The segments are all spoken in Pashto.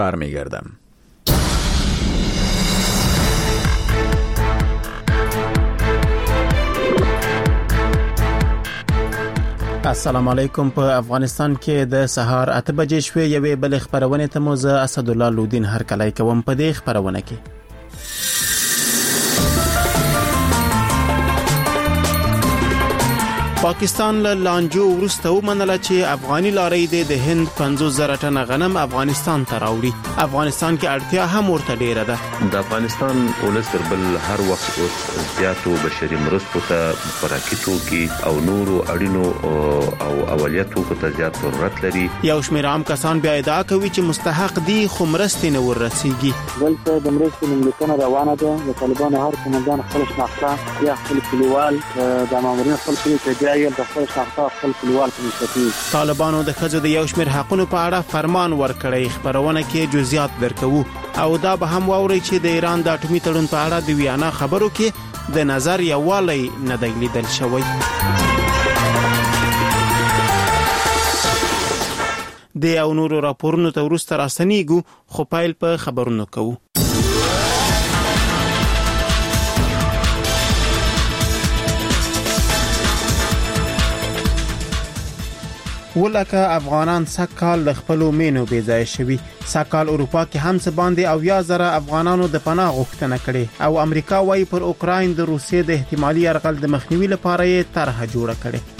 برمیگردم. السلام علیکم. په افغانستان کې د سهار 8 بجې شوې یوې بل خبرونه ته مو زه اسدالله لودین هر کله کوم. په دې خبرونه کې پاکستان له لانجو وروسته ومنله چې افغاني لارې د هند 50,000 ټن غنم افغانستان ته راوړي. افغانستان کې اړتیا هم ورته ډیره ده. د افغانستان ولس تر بل هر وخت زیاتو بشري مرستو ته خوراکي توکي او نورو اړینو او اولیتو ته زیات ضرورت لري. یو شمېر عام کسان بیا ادعا کوي چې مستحق دي خو مرستې نه ورسیږي. دلته د مرستې نوملیکنه روانه ده. د طالبانو هر قومندان خپل شناخته یا خپل کلیوال د مامورین خپل کلی طالبانو د ښځو د یو شمېر حقونو په اړه فرمان ورکړی. خبرونه کې جزئیات درکوو او دا به هم واوري چې د ایران د اټومي تړون په اړه د ویانا خبرو کې د نظر یووالی نه دی لیدل شوی. د او نورو راپورونو ته وروسته راستنیږو خو پیل په خبرونو کوو. ولکه افغانان سکهال د خپلو مینو بې ځای شوي. سکهال اروپا کې هم څه باندې 80,000 افغانانو د پناه غوښتنه کړې او امریکا وايي پر اوکراین د روسیې د احتمالي یرغل د مخنیوي لپاره یې طرحه جوړه کړې.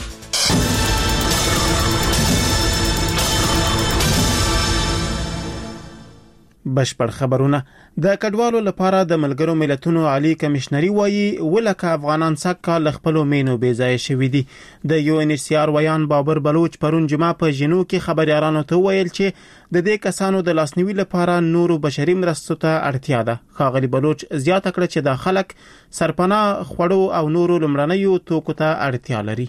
بشپړ خبرونه. د کډوالو لپاره د ملګرو ملتونو عالی کمشنري وایي ولکه افغانان سکهال له خپلو مینو بې ځای شوي دي. د UNHCR ویان بابر بلوچ پرون جمعه په جنو کې خبريالانو ته ویل چې د دې کسانو د لاسنیوي لپاره نورو بشري مرستو ته اړتیا ده. ښاغلي بلوچ زیاته کړه چې د خلک سرپناه خوړو او نورو لمړنیو توکو ته اړتیا لري.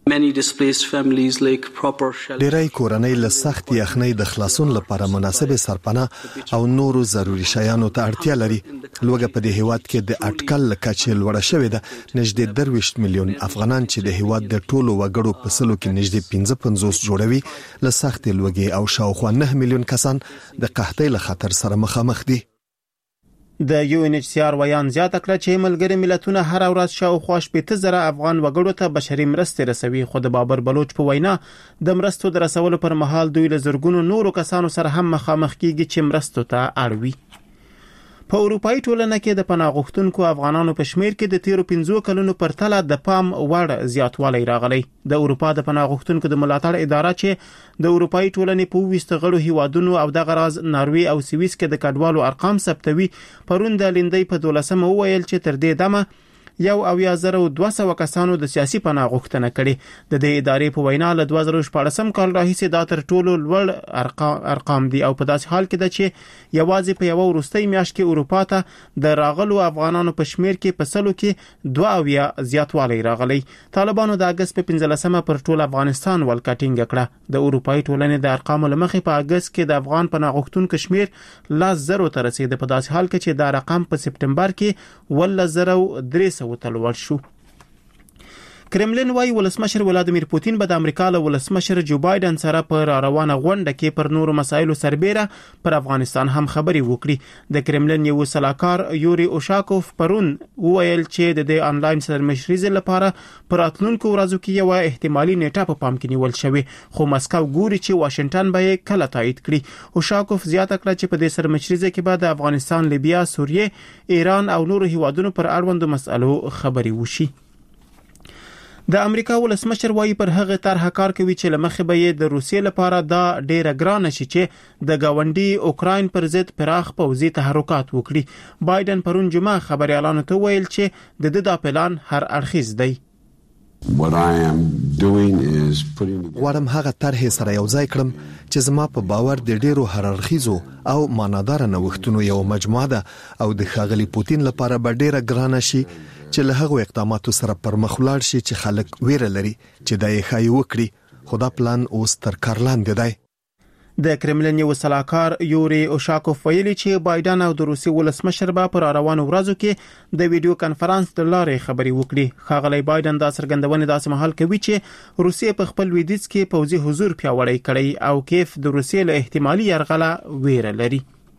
ډیری کورنۍ له سخت یخنۍ د خلاصون لپاره مناسب سرپناه او نورو ضروري شیانو ته اړتیا لري. لوګه په دې هیواد کې د اټکل لکچې لوړه شوې ده. نږدې 23 میلیون افغانان چې د هیواد د ټولو وګړو په سلو کې نږدې 55 جوړوي له سخت لوګي او شاوخوا 9 میلیون کسان د قحطۍ له خطر سره مخامخ دي. د UNHCR ویان زیاته کړه چې ملګری ملتونه هر ورځ شاوخوا 80,000 افغان وګړو ته بشري مرستې رسوي. خو د بابر بلوچ په وینا د مرستو د رسولو پر مهال دوی له زرګونو نورو کسانو سره هم مخامخ کیږي چې مرستو ته اړوي. په اروپאי ټولنه کې د پناه غوښتونکو افغانانو په شمیر کې د تیرو 15 کلونو پر تله د پام وړ زیاتوالی راغلی. د اروپا د پناه غوښتونکو د ملاتړ اداره چې د اروپאי ټولنې په 20 غړو هیوادونو او د غراز ناروی او سویس کې د کډوالو ارقام ثبتوي پرون د لیندۍ په 12 وویل چې تر دې دمه 1,200 کسانو د سیاسي پناه غوښتنه کړې. د دې ادارې په وینا له 2014 کال راهیسې دا تر ټولو لوړ ارقام دي او په داسې حال کې ده چې یوازې په یو وروستۍ میاشت کې اروپا ته د راغلو افغانانو په شمیر کې په سلو کې 2 زیاتوالی راغلی. طالبانو د اگست په 15 پر ټول افغانستان ولکټینګ کړه. د اروپאי ټولنې د ارقامو لمخې په اگست کې د افغان پناه غوښتونکو شمیر 10,000 ته رسید. په داسې حال کې چې دا رقم په سپټمبر کې 10,300 وتلوړ شو. کرملین وايي ولسمشر ولادیمیر پوتین به د امریکا له ولسمشر جو بایدن سره په روانه غونډه کې پر نورو مسایلو سربېره پر افغانستان هم خبري وکړي. د کرملین یو سلاکار یوري اوشاکوف پرون وویل چې د آنلاین سرمشريزې لپاره پر راتلونکو ورځو کې یو احتمالي نیټه په پام کې نیول شوی خو مسکو ګوري چې واشنگټن به کله تایید کړي. اوشاکوف زیاته کړه چې په دې سرمشريزې کې به د افغانستان، لیبیا، سوریه، ایران او نورو هیوادونو پر اړوندو مسالو خبري وشي. د امریکا ولسمشر وايي پر هغه طرح کار کوي چې لمخې به یې د روسیې لپاره دا ډیره ګرانه شي چې د گاونډي اوکراین پر ضد پراخ پوځي تحرکات وکړي. بایدن پرون جمعه خبريالانو ته ویل چې د دا پلان هر اړخیز دی. غواړم هغه طرح سره یو ځای کړم چې زما په باور د ډیرو هررخیزو او معنادار نوښتونو یو مجموعه ده او د ښاغلي پوتین لپاره به ډیره ګرانه شي چې له هغو اقداماتو سره پر مخ ولاړ شي چې خلک ویره لري چې دا یې ښایي وکړي. خو دا پلان اوس تر کار لاندې دی. د کرملین یو سلاکار یوري اوشاکوف ویلي چې بایدن او د روسي ولسمشر به پر روانو ورځو کې د ویډیو کانفرنس د لارې خبري وکړي. ښاغلی بایدن دا څرګندونه داسې مهال کوي چې روسیه په خپل لویدیځ کې پوځي حضور پیاوړی کړی او کیف د روسیې له احتمالي یرغله ویره لري.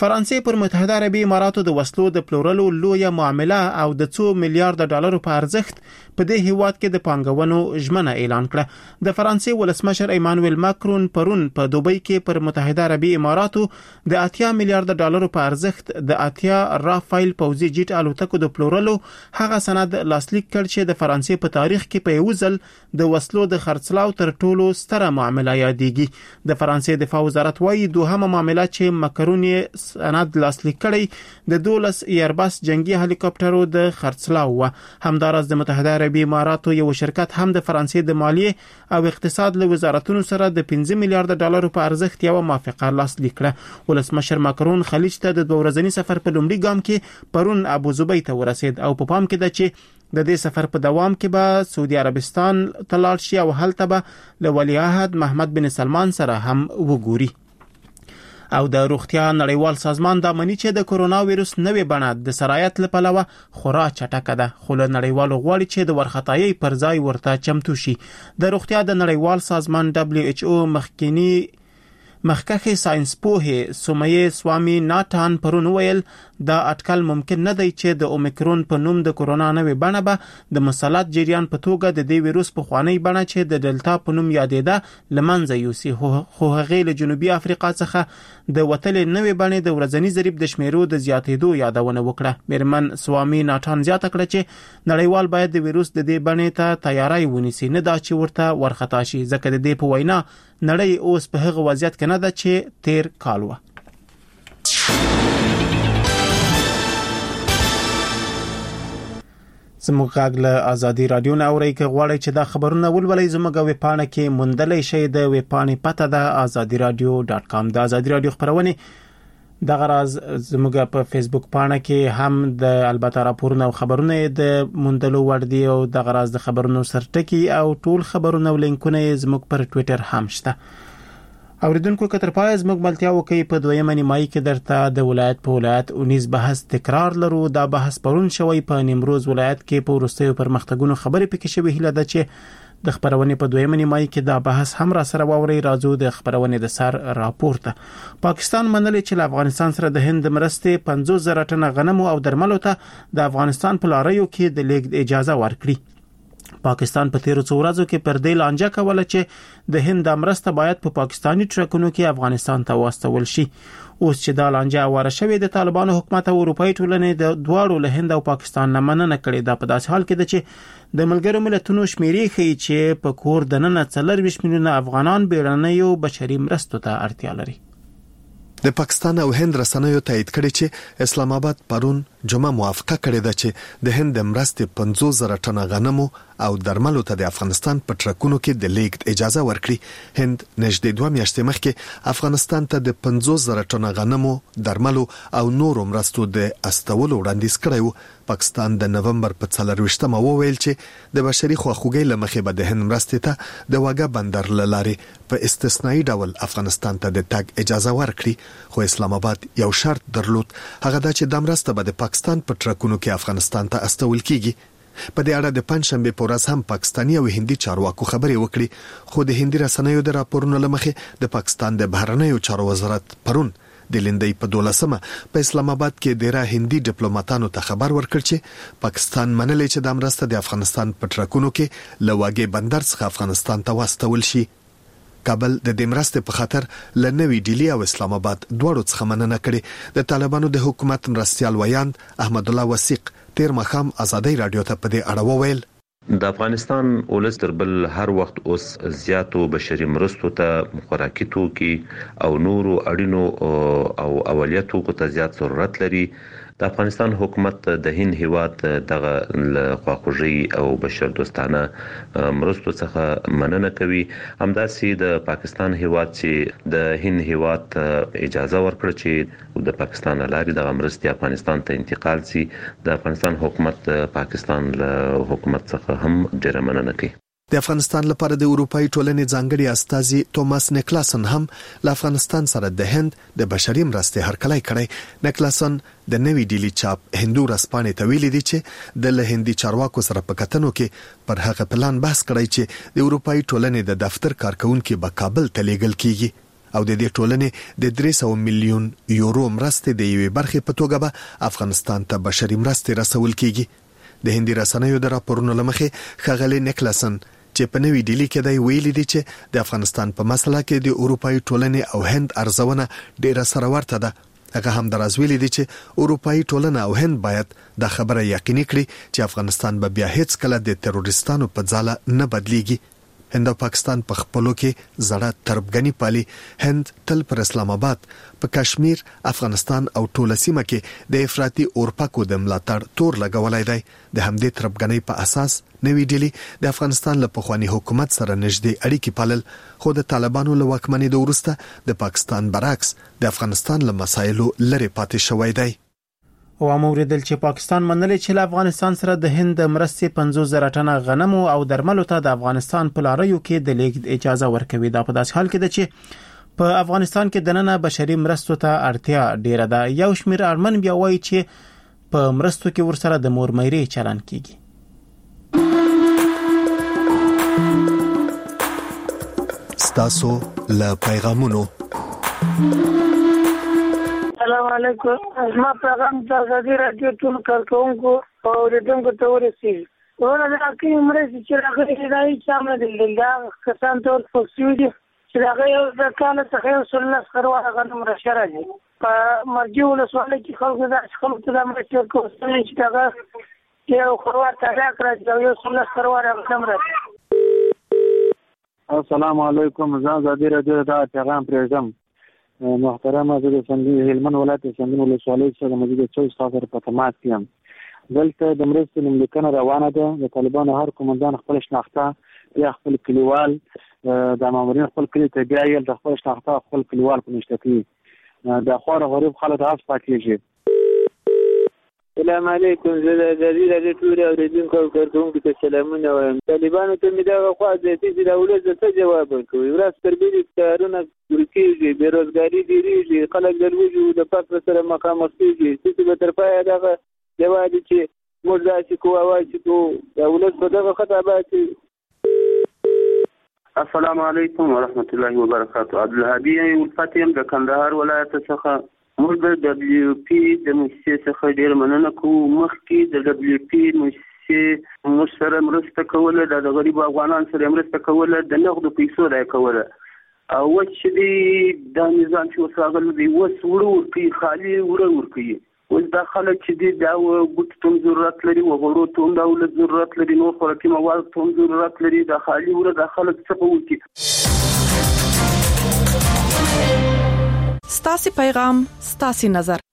فرانسې پر متحده عربي اماراتو د وسلو د پلورلو لویه معامله او د 2 میلیارډ ډالرو په ارزښت په دې هیواد کې د پانګونو ژمنه اعلان کړه. د فرانسې ولسمشر ایمانوئل ماکرون پرون په دوبۍ کې پر متحده عربي اماراتو د 80 میلیارډ ډالرو په ارزښت د 80 رافایل پوځي جیټ الوتکو د پلورلو هغه سند لاسلیک کړ چې د فرانسې په تاریخ کې په یو ځل د وسلو د خرڅلاو تر ټولو ستره معامله یادېږي. د فرانسې دفاع وزارت وايي دوهمه معامله چې ماکرون سند لاسلیک کړی د 12 ایرباس جنگي هلیکاپټرو د خرڅلاو و. همدارس د متحده عربي اماراتو یو شرکت هم د فرانسې د مالیې او اقتصاد له وزارتونو سره د 15 میلیارډ ډالرو په ارزښت یو موافقه لاسلیک کړه. ولسمشر ماکرون خلیج ته د 2 ورځني سفر په لومړي ګام کې پرون ابو ظبي ته ورسید او په پام کې ده چې د دې سفر په دوام کې به سعودي عربستان ته لاړ شي او هلته به له ولیعهد محمد بن سلمان سره هم وګوري. او د روغتیا نړیوال سازمان دا مني چې د کورونا وایروس نوې بڼه د سرایت لپاره خورا چټکه ده، خو له نړیوالو غواړي چې د ورختایي پر ځای ورته چمتو شي. د روغتیا د نړیوال سازمان WHO مخکخي ساينس پوهه سوميه سوامي ناتان پرون ویل دا اټکل ممکن نه دی چې د اومیکرون په نوم د کورونا نوې بڼه به د مسلط جریان په توګه د دې وایروس په خوانی بڼه چې د ډلټا په نوم یادېده لمنځه یوسي. خو هغه له جنوبي افریقا څخه د وتل نوې بڼه د ورځنی ضریب د شمیرو د زیاتېدو یادونه وکړه. میرمن سوامي ناتان زیاته کړه چې نړیوال باید د وایروس د دې بڼې ته تیاری ونیسي، نه دا چې ورته ورختا شي، ځکه د دې په وینا نړۍ اوس په هغه وضعیت کې نه ده چې تیر کال و. زموږ غږ له ازادي رادیو نه اورئ. که غواړئ چې دا خبرونه ولولئ زموږ ویبپاڼه کې موندلای شئ. د ویبپاڼې پته ده azadiradio.com. د ازادي رادیو خبرونه دغه راز زموږ په فیسبوک پاڼه کې هم د البته راپورونه او خبرونه د موندلو وړ دي او دغه راز د خبرونو سرټکی او ټول خبرونه او لینکونه زموږ پر ټوئیټر هم شته. اوریدونکو کتر پای زموږ ملتیا وکي په دویمه نیمایي کې درته د ولایت په ولایت 19 بحث تکرار لرو. دا بحث پرون شوی په نیمروز ولایت کې په ورستیو پر مختګونو خبرې پکې شوی. هله ده چې د خبرونې په دویمه نیمایي کې دا بحث هم را سره واوري. راځو د خبرونې د سر راپورته. پاکستان منلې چې افغانستان سره د هند مرستې 50,000 ټنه غنمو او درملو ته د افغانستان په لاریو کې د لیږد اجازه ورکړي. پاکستان په 13 ورځو کې پر دې لانجه کوله چې د هند مرسته باید په پاکستانی ټرکونو کې افغانستان ته واستول شي. اوس چې دا لانجه واره شوې د طالبانو حکومت او اروپאי ټولنې د دواړو له هند او پاکستان نه مننه کړې. دا په داسې حال کې ده چې د ملګرو ملتونو شمیرې ښیي چې په کور د نن 24 میلیونه افغانان بیړنیو بشري مرستو ته اړتیا لري. د پاکستان او هند رسنیو تایید کړي چې اسلام آباد پرون جمعه موافقه کړې ده چې د هند مرستې 50,000 ټنه غنمو او درملو ته د افغانستان په ټرکونو کې د لیږد اجازه ورکړي. هند نږدې 2 میاشتې مخکې افغانستان ته د 50,000 ټنه غنمو، درملو او نورو مرستو د استولو وړاندیز کړی و. پاکستان د نومبر په 24مه وویل چې د بشري خواخوږۍ لمخې به د هند مرستې ته د واګه بندر لارې په استثنایی ډول افغانستان ته د تګ اجازه ورکړي. خو اسلام آباد یو شرط درلود، هغه دا چې د مرسته به د پاکستان په ټرکونو کې افغانستان ته استول کیږي. په دې اړه د پنځشنبه په ورځ هم پاکستاني او هندي چارواکو خبرې وکړي. خو د هندي رسنیو د راپورونو لمخې د پاکستان د بهرنیو چارو وزارت پرون د لندۍ په 12مه په اسلام آباد کې ډیره هندي ډیپلوماټانو ته خبر ورکړ چې پاکستان منلې چې د مرسته د افغانستان په ټرکونو کې لواګي بندر څخه افغانستان ته واستول شي. کابل د دې مرستې په خاطر لنوي ډیلی او اسلام آباد دواړو څخه مننه کړې. د طالبانو د حکومت مرستيال ویاند احمد الله وثیق تیر مخام ازادي رادیو ته په دې اړه وویل د افغانستان ولس تر بل هر وخت اوس زیاتو بشري مرستو ته خوراکي توکي او نورو اړینو او اولیتو کو ته زیات ضرورت لري. د افغانستان حکومت د هند هیواد دغه خواخوږي او بشر دوستانه مرستو څخه مننه کوي. همداسې د پاکستان هیواد چې د هند هیواد اجازه ورکړه چې د پاکستان لاري د مرستې افغانستان ته انتقال شي. د افغانستان حکومت پاکستان له حکومت څخه هم ډېره مننه کوي. د افغانستان لپاره د اروپאי ټولنې ځانګړي استازي توماس نیکلاسن هم له افغانستان سره د هند د بشري مرستې هرکلی کړی. نیکلاسن د نوي ډیلی چاپ هندو رسپانې ته ویلي دي چې د له هندي چارواکو سره په کتنو کې پر هغه پلان بحث کړی چې د اروپאי ټولنې د دفتر کارکونکو به کابل ته لیږل کیږي. او د دې ټولنې د 300 میلیون یورو مرستې د یوې برخې په توګه به افغانستان ته بشري مرستې رسول کیږي. د هندي رسنیو د راپورونو لمخې ښاغلي نیکلسن چې په نوې ډیلی کې دی ویلي دي چې د افغانستان په مسله کې د اروپאי ټولنې او هند ارزونه ډیره سره ورته ده. هغه هم درازویلي دي چې اروپאי ټولنه او هند باید د خبره یقیني کړي چې افغانستان به بیا هیڅ کله د تروریستانو په ځاله نه بدلیږي. هند او پاکستان په خپلو کې زړه تربګنی پالي. هند تل پر اسلام آباد، په کشمیر، افغانستان او ټوله سیمه کې د افراطي اورپکو د ملاتړ تور لګولای دی. د همدې تربګنۍ په اساس نوې ډیلی د افغانستان له پخوانی حکومت سره نږدې اړیکې پالل، خو د طالبانو له واکمنۍ وروسته د پاکستان برعکس د افغانستان له مسایلو لرې پاتې شوی دی. او موریدل چې پاکستان منلې چې له افغانستان سره د هند مرستې 50,000 ټنه غنمو او درملو ته د افغانستان په لاریو کې د لیږد اجازه ورکوي. دا په داسې حال کې ده چې په افغانستان کې دننه بشري مرستو ته اړتیا ډیره ده. یو شمېر اړمن بیا وایي چې په مرستو کې ورسره د مور مېرې چلن کیږي. ستاسو له پیغامونو. السلام علیکم. ما پیغام د ازادي رادیو ټول کارکونکو او ریډونکو ته ورسېږي. ورته د حکیم مرستې چې راغلي دي چې موږ د لږه کسان ټول فوکسیو دي چې هغه یو د کال څخه یو سلنه خروه غنم راشره دي. په مرجو ولسوالۍ کې خلکو د خلکو د مرستې کوستل چې هغه یو خروه تازه کړی یو سلنه خروه غنم راځي. السلام علیکم. زه ازادي رادیو ته پیغام پرېږدم. محترم زه د هلمند ولایت سندون ولسوالۍ څخه مجید چوي ستاسو په تماس کې یم. دلته د مرستې نوملیکنه روانه ده. د طالبانو هر قومندان خپل شناخته یا خپل کلیوال د مامورین خپل کلی ته بیایي د خپل شناخته خپل کلیوال په نشته کوي. د خوار غریب خلک هڅه پاتېږي. السلام علیکم. زه د ازادي رادیو ټول اوریدونکو او کارکونکو ته سلامونه وایم. طالبانو ته مې دغه خوا زیاتې چې د ولس ته جواب ورکوي. ورځ تر بلې کارونه ورکېږي، بېروزګاري ډېرېږي، خلک د لوږې د فقر سره مخامخ کېږي. څه به تر پایه دغه جواب چې موږ داسې کوو او هسې کوو، د ولس په دغه خطا باندې. السلام علیکم ورحمت الله وبرکاته. عبدالهادي الفت یم د کندهار ولایت څخه. موږ د دبلیو پی د مؤسسې څخه ډېر مننه کوو. مخکې د دبلیو پی مؤسسې موږ سره مرسته کوله، د غریبو افغانانو سره مرسته کوله، د نغدو پیسو دا کوله. او اوس چې دی دا نظام چې اوس راغلی دی اوس وړه ورکوي، خالي وړه ورکوي. اوس دا خلک چې دی دا ګوتو ته هم ضرورت لري، وغوړو ته هم دا ولس ضرورت لري، نور خوراکي موادو ته هم ضرورت لري. دا خالي وړه دا خلک څه به وکړي؟ ستاسو پیغام، ستاسو نظر.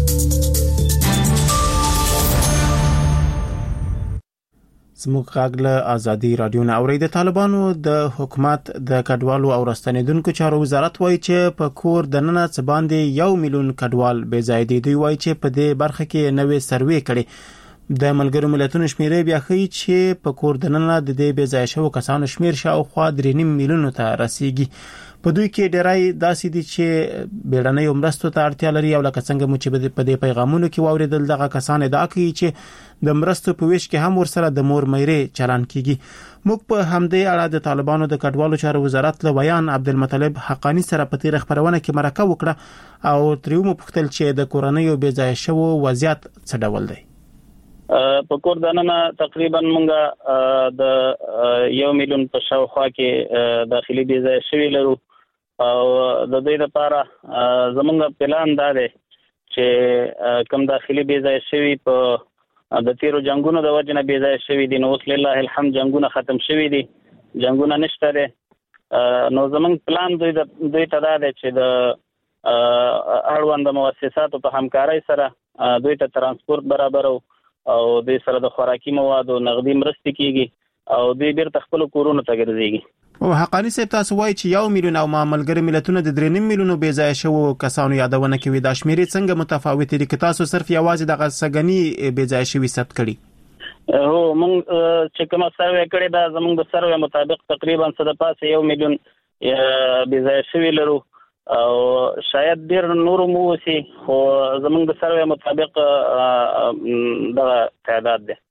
زموږ غږ له ازادي رادیو نه اوري. د طالبانو د حکومت د کډوالو او راستنیدونکو چارو وزارت وایي چې په کور د ننه څه باندې 1 میلیون کډوال بې ځای دي. دوی وایي چې په دې برخه کې نوې سروې کړي. د ملګرو ملتونو شمیرې بیا ښیي چې په کور د ننه د دې بې ځای شوو کسانو شمیر شاوخوا 3.5 میلیونو ته رسیږي. په دوی کې ډیرای داسې دي چې بیړنۍ مرستو ته اړتیا لري. او لکه څنګه مو چې په دې پیغامونو کې واوریدل دغه کسان ادعا کوي چې د مرستو په ویش کې هم ورسره د مور مېرې چلن کیږي. موږ په همدې اړه د طالبانو د کډوالو چارو وزارت له بیان عبدالمطلب حقانی سره په تیر خبرونه کې مرکه وکړه او تریو مو پوښتل چې د کورنۍ او بې ځای شوو وضعیت څه ډول دی. په کور دننه تقریبا مونږه د 1 میلیون په شاوخوا کې داخلي بې ځای شوي لرو. او د دوی لپاره زمونږ پلان دا دی چې کوم داخلي بې ځای شوي په د تیرو جنگونو د وجه نه بې ځای شوي دي، نو اوس لله الحمد جنگونه ختم شوي دي، جنگونه نشته دی. نو زمونږ پلان دوی ته دا دی چې د اړوند مؤسساتو په همکارۍ سره دوی ته ترانسپورت برابرو او دوی سره د خوراکي موادو نغدي مرستې کیږي او دوی بیرته خپل کورونو ته ګرځيږي. او حقانی صاحب تاسو وایي چې 1 میلیون او ملګري ملتونه د 3.5 میلیونو بې ځای شوو کسانو یادونه کوي. دا شمیرې څنګه متفاوت دي که تاسو صرف یوازې د غسګنی بې ځای شوي ثبت کړي؟ هو مونږ چې کومه سروې کړې دا زمونږ د سروې مطابق تقریبا څه د پاسه 1 میلیون بې ځای شوي لرو او شاید ډیر نور مو وسی، خو زمونږ د سروې مطابق دا تعداد دی.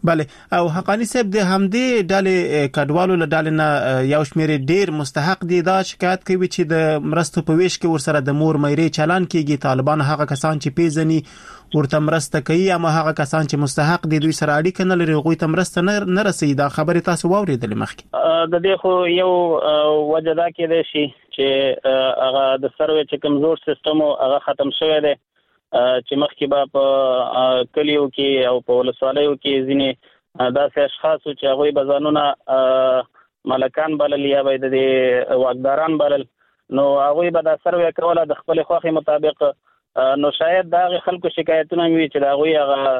بله او حقانی صاحب د همدې ډلې کډوالو له ډلې نه یو شمېر ډیر مستحق دي دا شکایت کوي چې د مرستو په ویش کې ورسره د مور مېرې چلان کیږي. طالبان هغه کسان چې پیژني ورته مرسته کوي اما هغه کسان چې مستحق دي دوی سره اړیکه نه لري غوي ته مرسته نه رسي. دا خبره تاسو واوریدلې مخکې د دې خو یو وجه دا کې دی چې هغه د سروې چې کمزور سیستم هغه ختم شوی دی چې مخکې به په کلیو کې او په ولسوالیو کې ځینې داسې اشخاص چې هغوی به ځانونه ملکان بلل یا به د واکداران بلل نو هغوی به دا سروې کوله د خپلې خوښې مطابق. نو شاید د هغې خلکو شکایتونه مې وي چې د هغوی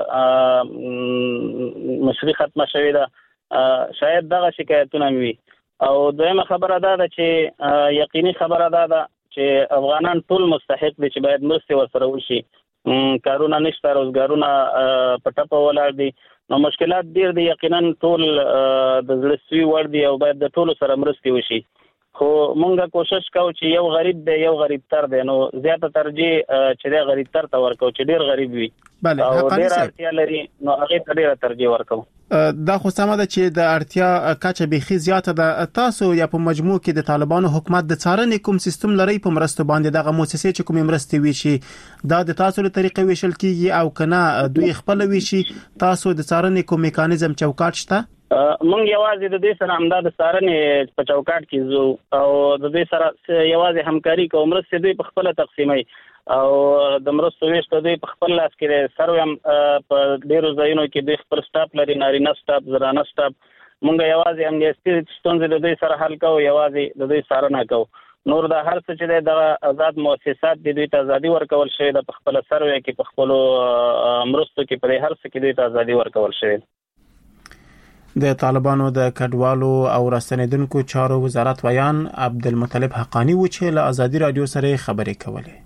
هغه مشري ختمه شوې ده شاید دغه شکایتونه مې وي. او دویمه خبره دا ده چې یقیني خبره دا ده چې افغانان ټول مستحق دي چې باید مرستې ورسره وشي. کارونه نشته روزګارونه په ټپه ولاړ دي نو مشکلات ډیر دي یقینا ټول د زړه سوي وړ دي او باید د ټولو سره مرستې وشي. خو مونږه کوشش کوو چې یو غریب دی یو غریب تر دی نو زیاته ترجیح چې دی غریب تر ته ورکو چې ډیر غریب وي بله او ډیر اړتیا لري نو هغه ته ډیر ترجیح ورکو. دا خو سمه ده چې د اړتیا کچه بيخي زیاته ده. تاسو یا په مجموع کې د طالبانو حکومت د څارنې کوم سیستم لري په مرستو باندې دغه مؤسسې چې کوم مرستې ویشي دا د تاسو له طریقې ویشل کیږي او کنه دوی خپل ویشي تاسو د څارنې کوم میکانیزم چوکاټ شته؟ مونږ یوازې د دې سره همدا د څارنې په چوکاټ کې زو او د دې سره یوازې همکاري کوو. مرستې دوی په خپل تقسیمي او د مرستو ویش ته دوی په خپل لاس کې سروي هم په ډیرو ځایونو کې دوی خپل سټاپ لري نارینه سټاپ زنانه سټاپ. مونږ یوازې امنیتي ستونزې د دوی سره حل کوو یوازې د دوی څارنه کوو. نور د هر څه چې د آزاد مؤسسات د دوی ته ازادي ورکول شوی د خپل سروي کې په خپل مرستو کې په هر څه کې دوی ته ازادي ورکول شوی. د طالبانو د کډوالو او راستنیدونکو چارو وزارت ویان عبدالمطلب حقانی و چې له ازادي رادیو سره خبرې کولې.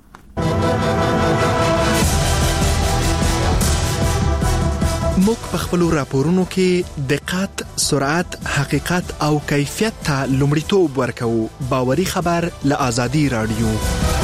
موږ په خپل راپورونو کې دقت، سرعت، حقیقت او کیفیت ته لومړیتوب ورکوو. باوري خبر له ازادي رادیو.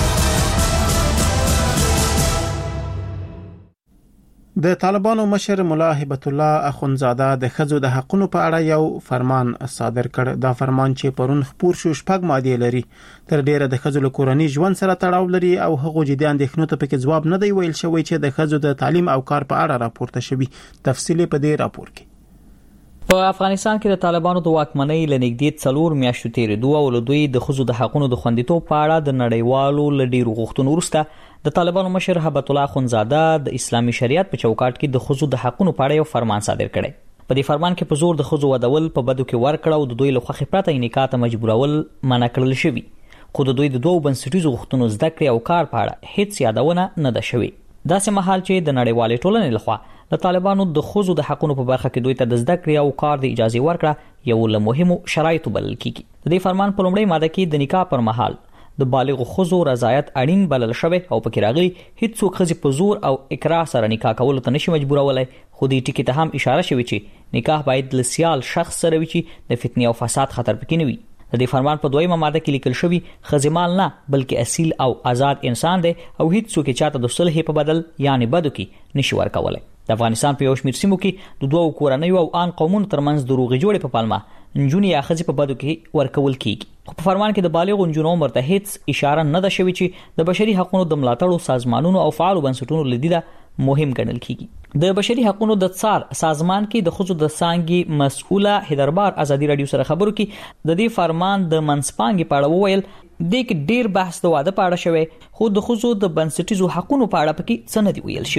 د طالبانو مشر ملا هبت الله اخونزاده د خځو د حقوقو په اړه یو فرمان صادر کړ. دا فرمان چې پرون خپور شو شپږ ماده لري تر ډیره د خځو له کورنۍ ژوند سره تړاو لري او هغه جدي اندېښنو ته پکې ځواب نه دی ویل شوی چې د خځو د تعلیم او کار په اړه راپورته شوی. تفصیل په دې راپور کې. په افغانستان کې د طالبانو د واکمنۍ لنګدې 4 میاشتې تیرېدو او له دوی د خځو د حقوقو د خوندیتوب په اړه د نړیوالو لډیرو غوښتنو وروسته د طالبانو مشر هبت الله اخونزاده د اسلامي شریعت په چوکاټ کې د خځو د حقوقو په اړه یو فرمان صادر کړی. په دې فرمان کې په زور د خځو ودول په بدو کې ورکړه او د دوی له خوښې پرته نکاح ته مجبورول منع کړل شوی. خو د دوی د دوه بنسټیزو غوښتنو زده کړې او کار په اړه هیڅ یادونه نه ده شوې. داسې مهال چې د نړیوالې ټولنې لخوا د طالبانو د خځو د حقوقو په برخه کې دوی ته د زده کړې او کار د اجازه ورکړه یو له مهمو شرایطو بلل کیږي. د دې فرمان په لومړۍ ماده کې د نکاح پر مهال د بالغ خځو رضایت اړین بلل شوی او پکې راغلي هیڅوک خځې په زور او اکراه سره نکاح کول ته نشي مجبورولای. خو دې ټکی ته هم اشاره شوی چې نکاح باید له سیال شخص سره وي چې د فتنې او فساد خطر پکې نه وي. د دې فرمان په دویمه ماده کې لیکل شوی خځې مال نه بلکې اصیل او آزاد انسان دی او هیڅوک چاته د صلح په بدل یعنی بدو کې نشي ورکولای. د افغانستان په یو شمېر سیمو کې د دوه کورنیو او ان قومونو ترمنځ دروغي جوړې په پالما نجونې یا خځې په بدو کې ورکول کیږي. خو په فرمان کې د بالغ نجونو عمر ته هیڅ اشاره نه ده شوې چې د بشري حقوقو د ملاتړو سازمانونو او فعالو بنسټونو لدیده مهم ګڼل کیږي. د بشري حقوقو د څار سازمان کې د خځو د څانګې مسؤله هدربار ازادي رادیو سره خبرو کې د دې فرمان د منځپانګې په اړه وویل د کې ډیر بحث د واده په اړه شوی خو د خځو د بنسټیزو حقوقو په اړه پکې څه نه دی ویل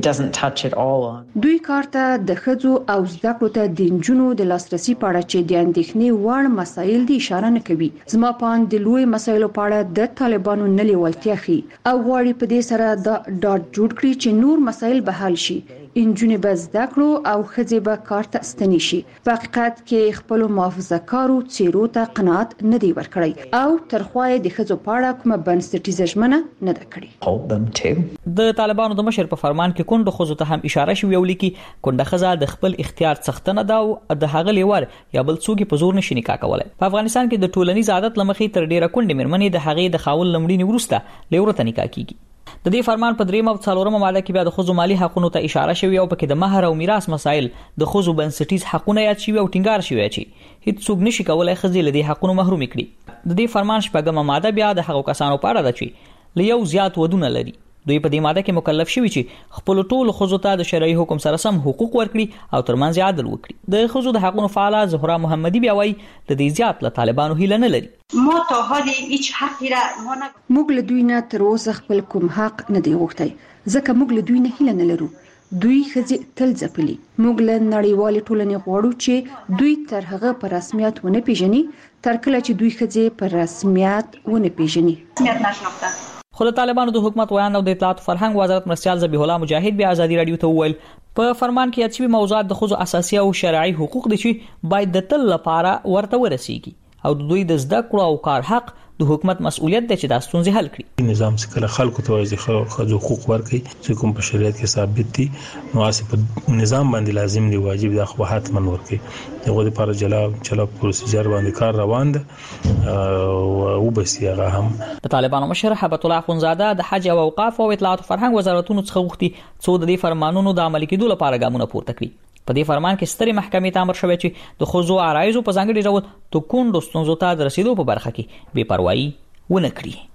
شوی. دوی کارته د خځو او زده کړو ته د نجونو د لاسرسي په اړه چې د اندېښنې وړ مسایل دي اشاره نه کوي. زما پام د لوی مسایلو په اړه د طالبانو نه لیوالتیا ښيي او غواړي په دې سره د ډاټ جوړ کړي چې نور مسایل به حل شي. انجونې به زده کړو او خځې به کار ته ستنې شي. په حقیقت کې خپل محافظه‌کارو څیرو ته قناعت نه دی ورکړی او ترخوا د خځو په اړه کومه بنسټیزه ژمنه نه ده کړې. د طالبانو د مشر په فرمان کې کونډو خځو ته هم اشاره شوی او لیکي کونډه ښځه د خپل اختیار څښتنه ده او د هغه لیور یا بل څوک په زور نشي نکاح کولای. په افغانستان کې د ټولنیز عادت لمخې تر ډیره کونډې مېرمنې د هغې د خاوند لمړینې وروسته لیور ته نکاح کیږي. د دې فرمان په 3 او 4 ماده کې بیا د خزو مالی حقوقو ته اشاره شوی او پکې د مہر او میراث مسایل د خزو بنسټیز حقوقونه یاد شوی او ټینګار شوی چې هیڅ څوک نشي کولای خزې له دې حقوقو محروم کړي. د دې فرمان شپږم ماده بیا د هغو کسانو په اړه ده چې له یو زیات ودونه لري. دوی په دې ماده کې مکلف شوي چې خپل ټول خزو ته د شرعي حکم سره سم حقوق ورکړي او ترمنځ عدل وکړي. د خزو د حقوقو فعاله زهرا محمدي بیا وایي د دې زیات له طالبانو هیله نه لري. موږ له دوی نه تر اوسه خپل کوم حق نه دی غوښتي ځکه موږ له دوی نه هیله نه لرو. دوی خزي تل ځپلي. موږ له نړیوال ټولنې غواړو چې دوی تر هغه په رسمیت ونه پیژني تر کله چې دوی خزي په رسمیت ونه پیژني. خو د طالبانو د حکومت ویان او د اطلاعات فرهنګ وزارت مرستيال ذبیح الله مجاهد بیا ازادي رادیو ته وویل په فرمان کې اچوي موضوعات د خزو اساسي او شرعي حقوق دي چې باید د تل لپاره ورته ورسیږي او د دوی د زده کړو او کار حق د حکومت مسؤلیت دی چې دا ستونزې حل کړي. نظام څخه خلکو ته واځي خزو حقوق ورکړي چې کوم په شریعت کې ثابت دي نو اساس په نظام باندې لازم دی واجب دی خو حتما ورکړي. دغه لپاره چلا پروسیجر باندې کار روان دی او بس یې هم د طالبانو مشر هبت الله اخونزاده د حج او اوقاف او اطلاعات فرهنګ وزارتونو څخه غوښتي څو د دې فرمانونو د عملي کېدو لپاره ګامونه پورته کړي. په دې فرمان کې ستري محکمې ته امر شوی چې د خزو عرایضو په ځانګړي ډول د کونډو ستونزو ته د رسیدو په برخه کې بې پروايي ونه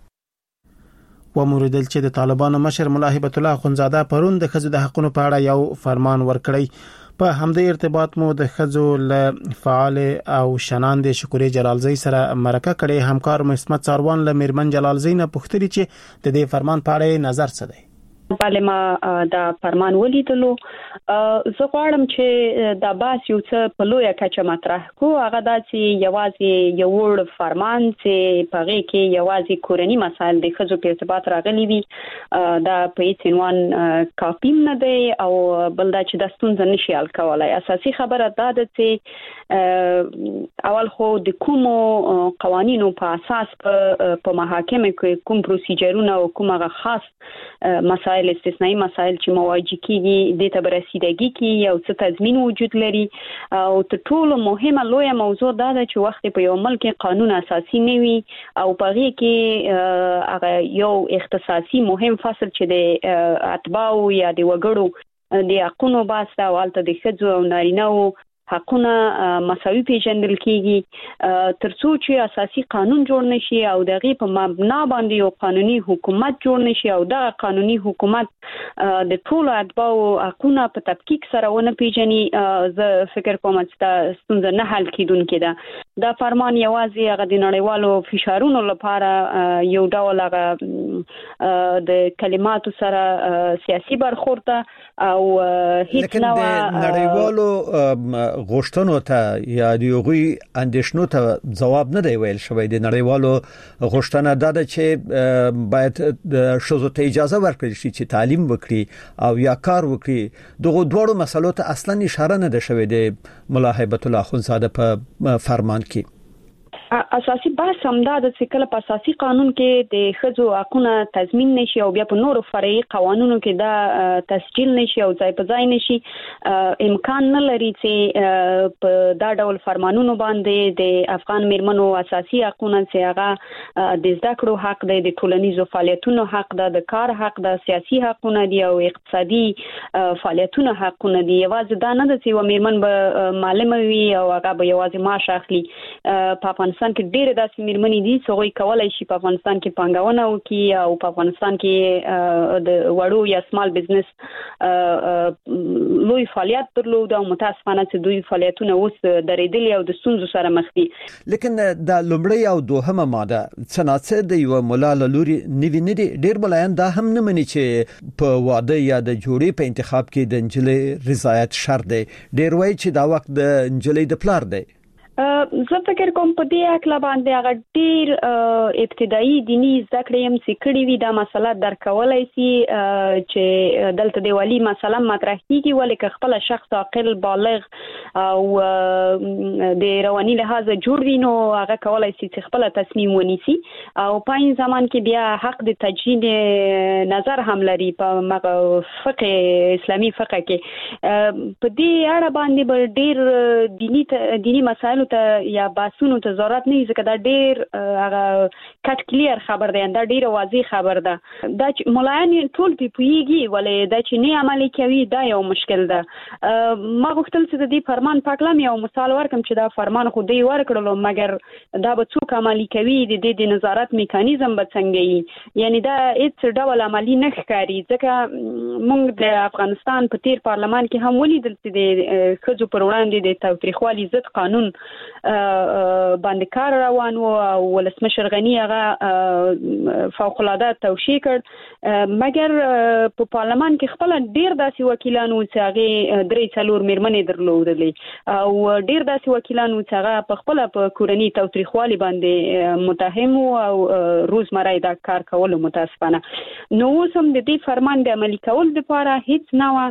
کړي. وموریدل چې د طالبانو مشر مولا هبت الله اخونزاده پرون د خزو د حقوقو په اړه یو فرمان ورکړی. په همدې ارتباط مو د خزو له فعال او شناند شکوري جلالزی سره مرکه کړي. همکار مسمت ساروان له میرمن جلالزی نه پوښتنه چې د دې فرمان په اړه نظر څه دی. بله ما دا فرمان ولیدلو. زه غواړم چې دا باس یو څه په لویه کچه مطرح کو. هغه دا چې یوازې یو وړ فرمان چې په هغې کې یوازې کورني مسایل د ښځو په ارتباط راغلي وي دا په هیڅ عنوان کافي نه دی او بل دا چې دا ستونزه نشي حل کولی. اساسي خبره دا ده چې اول خو د کومو قوانینو په اساس په محاکمه کې کوم پروسیجرونه او کوم هغه خاص مسایل استثنایی مسایل چې مواجه کیږي د ته برسیدګي کې او څه تضمین وجود لري او تر ټولو مهمه لویه موضوع دا ده چې وخت په یو ملک قانون اساسي نه وي او په هغه کې هغه یو اختصاصي مهم فصل چې د اتباع یا د وګړو د حقوقو باسه او الته د ښځو او نارینه‌و حقونه مساوي پیژندل کیږي ترڅو چې اساسي قانون جوړ نشي او دغه په مبنا باندې یو قانوني حکومت جوړ نشي او دا قانوني حکومت د ټول اتباع حقونه په تفکیک سره ونه پیژني. زه فکر کوم چې دا ستونزه نه حل کیدونکې ده. دا فرمان یوازې هغه د نړیوالو فشارونو لپاره یو ډول هغه د کلماتو سره سیاسي برخورد او هیڅ نه نړیوالو غوښتنو ته یا د یوغي اندیشنو ته جواب نه دی ویل شوی. د نړیوالو غوښتنه دا ده چې باید د شوزو ته اجازه ورکړي شي چې تعلیم وکړي او یا کار وکړي. دغه دوړو مسلو ته اصلا اشاره نه ده شوی د مولا هبت الله اخونزاده په فرمان کې. اساسي بحث همدا د کله په اساسي قانون کې د ښځو حقوقونه تضمین نشي او بیا په نورو فرعي قوانینو کې دا تسجیل نشي او ځای په ځای نشي امکان نه لري چې په دا ډول فرمانونو باندې د افغان میرمنو اساسي حقوقونه چې هغه د زده کړو حق دی د ټولنیزو فعالیتونو حق ده د کار حق ده سیاسي حقوقونه دي او اقتصادي فعالیتونو حقوقونه دي. یوازې دا نه ده چې میرمن به معلمه وي او هغه به یوازې معاش اخلي. په افغانستان کې ډېر داسې میرمنې دي چې هغوی کولای شي په افغانستان کې پانګونه وکړي او په افغانستان کې د وړو یا سمال بزنس لوی فعالیت درلود او متاسفانه چې دوی فعالیتونه اوس درېدلي او د ستونزو سره مخ دي. لیکن د لومړی او دوهمه ماده څنګه د یو مولا لوري نوی نه دي. ډېر بلایان دا هم نه مني چې په واده یا د جوړې په انتخاب کې د انجلۍ رضایت شرط دی. ډېر وایي چې دا وخت د انجلۍ د پلار دی. زه فکر کوم په دې اکلا باندې هغه ډیر ابتدایي دینی زده کړې هم چې کړې وي دا مسله درک کولای شي چې دلته د والی مسله مطرح کیږي ولې که خپل شخص عاقل بالغ او د رواني لحاظ جوړ وي نو هغه کولای شي چې خپل تصمیم ونیسي او په این زمان کې بیا حق د تجدید نظر هم لري په فقه اسلامي فقه کې. په دې اړه باندې ډیر دینی مسایل خبرونو ته یا باسونو ته ضرورت نه ځکه دا ډیر هغه کټ کلیر خبر دی دا ډیر واضح خبر ده دا مولایان ټول پیږي ولې دا چې نه عملي کوي دا یو مشکل ده ما غوښتل چې د دې فرمان پاکلم یو مثال ورکم چې دا فرمان خو دی ورکړلو مګر دا به څوک عملي کوي د دې نظارت میکانیزم به څنګه وي یعنی دا هیڅ ډول عملي نه ښکاري ځکه موږ د افغانستان په تیر پارلمان کې هم ولیدل چې د خځو پر وړاندې د تاوتریخوالي ضد قانون باندې کار روان و او ولسمشر غنی هغه فوق العاده توشیح کړ مګر په پارلمان کې خپل ډیر داسې وکیلانو چې هغه درې څلور میرمنې درلودلې او ډیر داسې وکیلانو چې هغه په خپل په کورنۍ تاوتریخوالي باندې متهم او روزمره دا کار کول متاسفانه نو سم د دې فرمان د عملي کول لپاره هیڅ نوع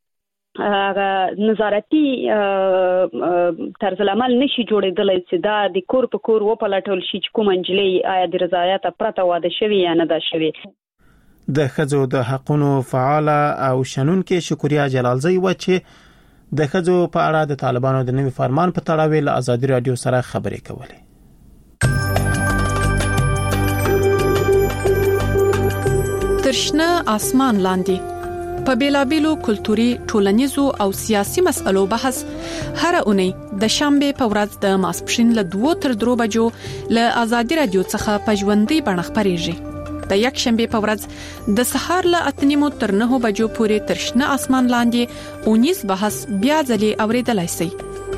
نظارتي طرز العمل نشي جوړېدلی چې دا د کور په کور وپلټول شي چې کوم انجلۍ آیا د رضایت پرته واده شوی یا نه ده شوی د ښځو د حقونو فعال او شنونکو شکریا جلالزی و چې د ښځو په اړه د طالبانو د نوي فرمان په تړاو له آزادي رادیو سره خبرې کولې ترشنه اسمان لاندې په بیلابیلو کلتوري ټولنیزو او سیاسي مسألو بحث هر اونۍ د شنبه په ورځ د ماسپښین له 2 تر 3 بجو له آزادي رادیو څخه په ژوندۍ بڼه خبرېږي د یک شنبه په ورځ د سهار له 8:30 تر 9 بجو پورې ترشنه اسمان لاندې اونیز بحث بیا ځلې اوریدلای شئ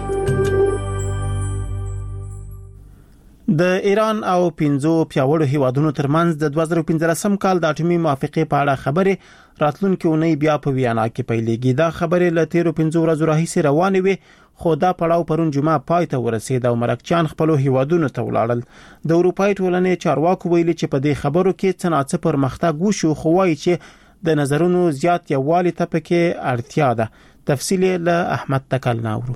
د ایران او 15 پیاوړو هیوادونو ترمنځ د 2015 کال د اټومي موافقې په اړه خبرې راتلونکي اونۍ بیا په ویانا کې پیلېږي دا خبرې له 15 ورځې راهیسې روانې وي خو دا پړاو پرون جمعه پای ته ورسید او مرکچان خپل هیوادونو ته ولاړل د اروپای ټولنې چارواکو ویلي چې په دې خبرو کې څنګه پرمختګ وشو خو وايي چې د نظرونو زیات یووالي ته پکې اړتیا ده تفصیل له احمد تکل ناورو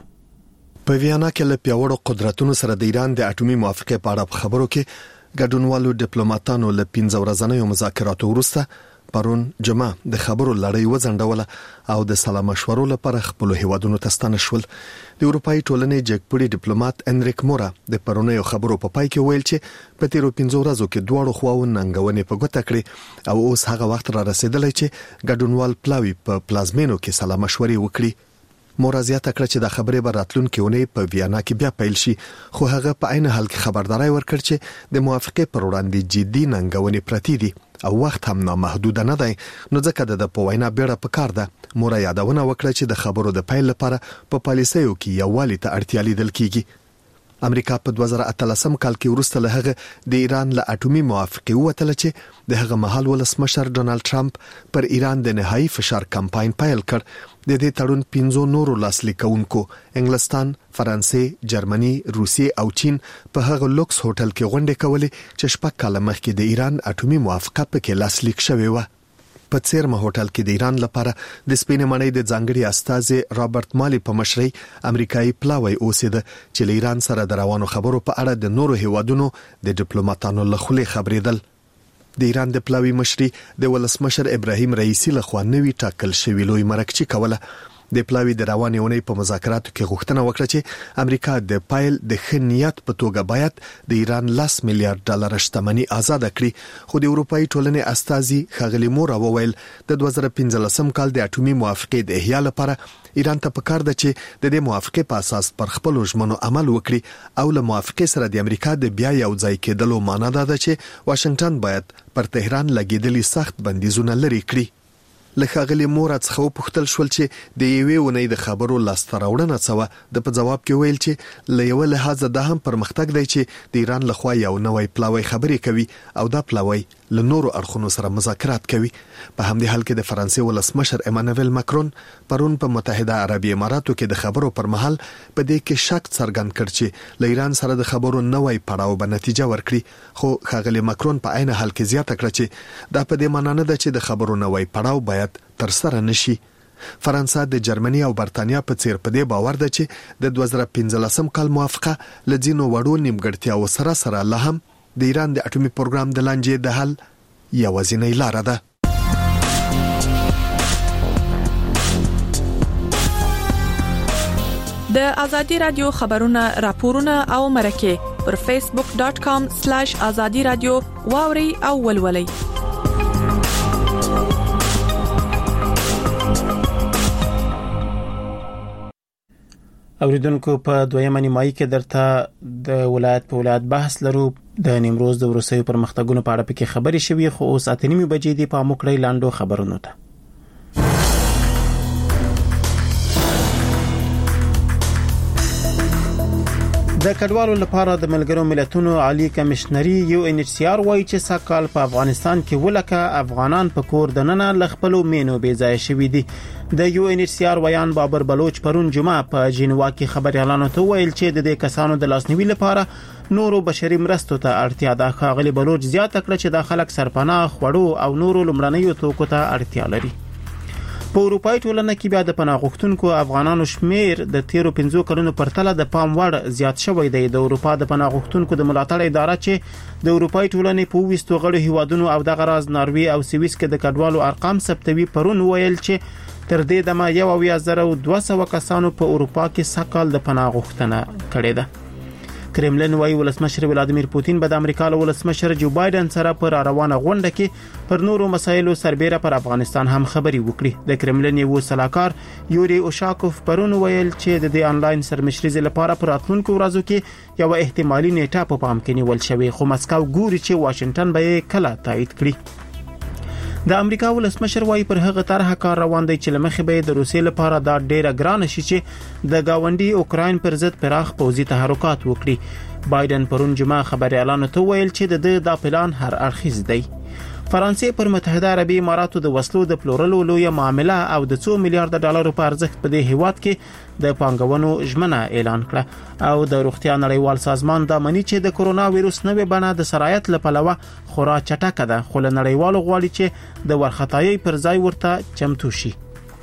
په ویانا کې له پیاوړو قدرتونو سره د ایران د اټومي موافقې په اړه خبرو کې ګډونوالو ډیپلوماټانو له 15 ورځنیو مذاکراتو وروسته پرون جمعه د خبرو لړۍ وځنډوله او د سلام مشورو لپاره خپل هیوادونو ته ستنه شول د اروپای ټولنې جګپړي ډیپلوماټ انریک مورا د پرونیو خبرو په پای کې ویل چې په تیرو 15 ورځو کې دواړو خواو ننګونې په ګوته کړې او اوس هغه وخت را رسیدلی چې ګډونوال پلاوی په پلازمینو کې سلام مشورې وکړي مورا زیاته کړ چې د خبرې بر راتلونکي اونۍ په ویانا کې بیا پیل شي خو هغه په عین حال کې خبرداري ورکړ چې د موافقې پر وړاندې جدي ننګونې پرتی دي او وخت هم نامحدود نه دی نو ځکه د پوینا بیره په کار ده مورا یادونه وکړه چې د خبرو د پیل لپاره په پالیسیو کې یووالي ته اړتیا لیدل کیږي امریکا په 2013 کال کې ورسته له هغه د ایران له اټومي موافقې وتل چې د هغه مهال ولسمشر ډونالد ټرمپ پر ایران د نهایی فشار کمپاین پیل کړ د دې تړون 15 نورو لاسلیکونکو انګلستان، فرانسې، جرمني، روسیې او چین په هغه لوکس هوټل کې غونډې کولې چې شپږ کاله مخکې د ایران اټومي موافقه پکې لاسلیک شوې و. په څیرمه هوټل کې د ایران لپاره د سپینې مړۍ د ځانګړي استاذ رابرټ مالی په مشرۍ امریکایي پلاوی اوسید چې له ایران سره د روانو خبرو په اړه د نورو هیوادونو د ډیپلوماټانو له خولې خبرېدل. د ایران د پلاوی مشري د ولسمشر ابراهیم رئیسی له خوا نوی ټاکل شوی لوی مرکچی کوله. د پلاوی د روانې اونۍ په مذاکراتو کې غوښتنه وکړه چې امریکا د پایل د خنیات په توګه باید د ایران $10 میلیارډ شتمنۍ آزاد کړي خو د اروپאי ټولنې استازي خغلی مور وویل د 2015 کال د اټومي موافقې د احیا لپاره ایران ته پکار ده چې د دې موافقې په اساس پر خپل ژمنو عمل وکړي او له موافقې سره د امریکا د بیا یو ځای کېدلو معنی ده چې واشنگټن باید پر تهران لګیدلي سخت بندیزونه لري کړي. لکه غلی مورات خو پختل شول چې د یوې ونې د خبرو لاستراوړنه څو د په جواب کې ویل چې له یو لحاظ د هم پرمختګ دی چې د ایران لخوا یو نوې پلاوی خبرې کوي او دا پلاوی له نورو اړخونو سره مذاکرات کوي. په همدې حال کې د فرانسې ولسمشر ایمانوئل ماکرون پرون په متحده عربی اماراتو کې د خبرو پر مهال په دې کې شک څرګند کړ چې له ایران سره د خبرو نوې پړاو به نتیجه ورکړي خو خغلی ماکرون په عین حال کې زیاته کړ چې دا په دې معنی نه ده چې د خبرو نوې پړاو باید تر سره نشي. فرانسه د جرمني او برتانیا په څیر په دې باور ده چې د 2015 کال موافقه لځینو وړو نیمګړتیاو سره سره له هم د ایران د اټومي پروګرام د لانجې د حل یوازینۍ لار ده. د ازادي رادیو خبرونه راپورونه او مرکه پر facebook.com/azadi radio واوري او ولولي. اوریدونکو په دویمه نیمایي کې درته د ولایت په ولایت بحث لرو. د نیمروز د وروسیو پرمختګونو په اړه پکې خبرې شوې، خو اوس اتنیمه بجې دی په موکړی لاندو خبرونو ته. د کډوالو لپاره د ملګرو ملتونو عالی کمشنري UNHCR وایي چې ساکال په افغانستان کې ولکه افغانان په کور دننه لخپلو مینو بې ځای شوي دي. د UNHCR ویان بابر بلوچ پرون جمعه په جنیوا کې خبريالانو ته ویل چې د دې کسانو د لاسنیوي لپاره نورو بشري مرستو ته اړتیا ده. ښاغلي بلوچ زیاته کړه چې د خلک سرپناه خوړو او نورو لمړنیو توکو ته اړتیا لري. په اروپای ټولنه کې بیا د پناه غوښتونکو افغانانو شمیر د 13 کلونو پرتله د پام وړ زیات شوی دی. د اروپا د پناه غوښتونکو د ملاتړ اداره چې د اروپای ټولنې په 20 غړو هیوادونو او د غراز ناروی او سویس کې د کډوالو ارقام ثبتوي پرون ویل چې تر دې دمه 1200 کسانو په اروپا کې ساکال د پناه غوښتنه کړې ده. کرملن وايي ولسمشر ولادیمیر پوتین به د امریکا له ولسمشر جو بایدن سره پر روانه غونډه کې پر نورو مسایلو سربېره پر افغانستان هم خبري وکړي. د کرملن یو سلاکار یوري اوشاکوف پرون ویل چې د دې انلاین سرمشريزه لپاره پر راتلونکو ورځو کې یو احتمالي نیټه په پام کې نیول شوی، خو مسکو ګوري چې واشنگټن به کله تایید کړي. د امریکا ولسمشر وايي پر هغه طرح کار روان دی چې لمخې به د روسیې لپاره دا ډیره ګران شي چې د گاونډي اوکراین پر ضد پراخ پوځي تحرکات وکړي. بایدن پرون جمعه خبريالانو ته ویل چې د پلان هر اړخیز دی. فرانسې پر متحده عربي اماراتو د وسلو د پلورلو لویه معامله او د 2 میلیارډ ډالر په ارزښت په دې هیواد کې د پانګونو ژمنه اعلان کړه او د روغتیا نړیوال سازمان دا مني چې د کورونا وایروس نوې بڼه د سرایت لپاره خورا چټکه ده، خو له نړیوالو غواړي چې د ورختایي پر ځای ورته چمتو شي.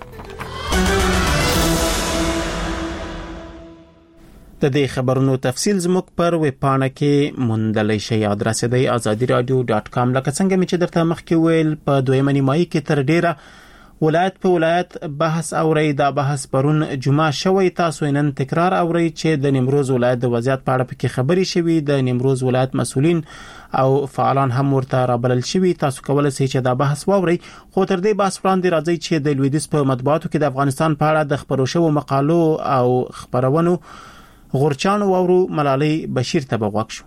د دې خبرونو تفصیل زموږ پر ویب پاڼه کې موندلی شئ. ادرس دی azadiradio.com. لکه څنګه چې درته مخکې ویل په دویمه نیمایي کې تر ډیره ولایت په ولایت بحث اوري. دا بحث پرون جمعه شوی. تاسو نن تکرار اوري چې د نیمروز ولایت د وضعیت په اړه پکې خبري شوي. د نیمروز ولایت مسؤلین او فعالان هم ورته رابلل شوي. تاسو کولای شئ چې دا بحث واوري، خو تر دې بحث وړاندې راځي چې د لویدیځ په مطبوعاتو کې د افغانستان په اړه د خبرو شوو مقالو او خبرونو غورچانو وورو ملالۍ بشیر ته بغوښ شو.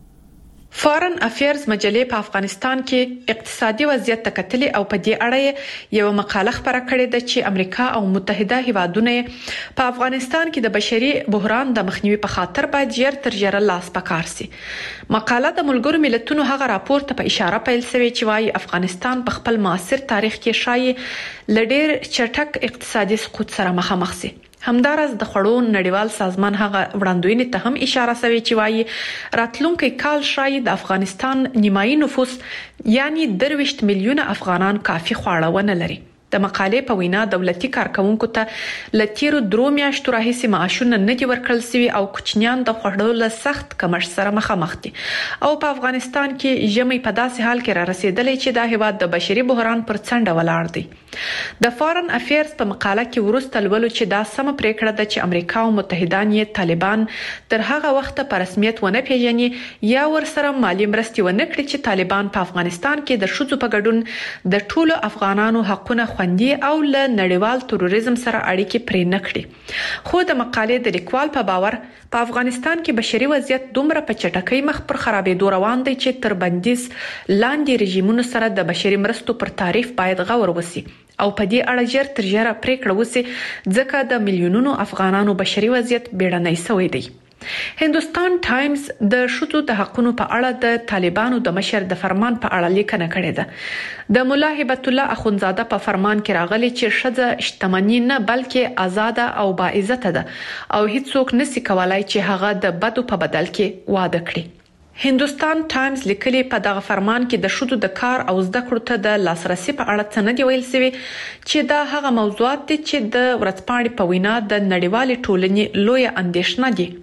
فارن افیرز مجلې په افغانستان کې اقتصادي وضعیت تکتلې او په دې اړه یو مقاله خبره کړې ده چې امریکا او متحده هیوادونه په افغانستان کې د بشري بحران د مخنیوي په خاطر باید ژر تر ژره لاس پکار سي. مقاله د ملګرو ملتونو هغه راپور ته په اشاره پیل شوی چې وايي افغانستان په خپل معاصر تاریخ کې شایي لډیر چټک اقتصادي سقوط سره مخامخ سي. همدارس د خړو نړیوال سازمان هغه وړاندوینې ته هم اشاره شوی چې وايي راتلونکي کال شاید د افغانستان نیمایي نفوس یعنی 23 میلیونه افغانان کافي خواړه ونه لري. د مقالې په وینا دولتي کارکونکو ته لتیرو درو میاشتو راهیسې معاشونه نه دي ورکړل شوي او کوچنیان د خوړو له سخت کمښت سره مخامخ دي او په افغانستان کې ژمي په داسې حال کې را رسیدلې چې د هیواد د بشري بحران پر څنډه ولاړ دی. د فارن افیرز په مقاله کې ورسته لولو چې دا سم پریکړه ده چې امریکا او متحدان یې طالبان تر هغه وخت په رسمیت ونه پیژني یا ورسره مالی مرستې ونه کړي چې طالبان په افغانستان کې د شذو په ګډون د ټولو افغانانو حقونه خوندي او له نړیوال تروریزم سره اړیکې پرې نه کړي. خو د مقالې د لیکوال په باور په افغانستان کې بشري وضعیت دومره په چټکۍ مخ پر خرابېدو روان دی چې تر بندیز لاندې رژیمونو سره د بشري مرستو پر تعریف باید غور وسی او په دې اړه ژر تر ژره پریکړه وسی ځکه د میلیونونو افغانانو بشري وضعیت بیړنی شوی دی. هندوستان ټایمز د شذو د حقونو په اړه د طالبانو د مشر د فرمان په اړه لیکنه کړې ده. د مولا هبت الله اخونزاده په فرمان کې راغلي چې شذا شتمنی نه بلکې آزاده او باعزت ده او هیڅوک نشي کولای چې هغه د بدو په بدل کې واده کړي. هندوستان ټایمز لیکلي په دغه فرمان کې د شذو د کار او زده کړو ته د لاسرسي په اړه څه نه دی ویل شوی چې دا هغه موضوعات دي چې د ورځپاڼې په وینا د نړیوالې ټولنې لویه اندېښنه دي.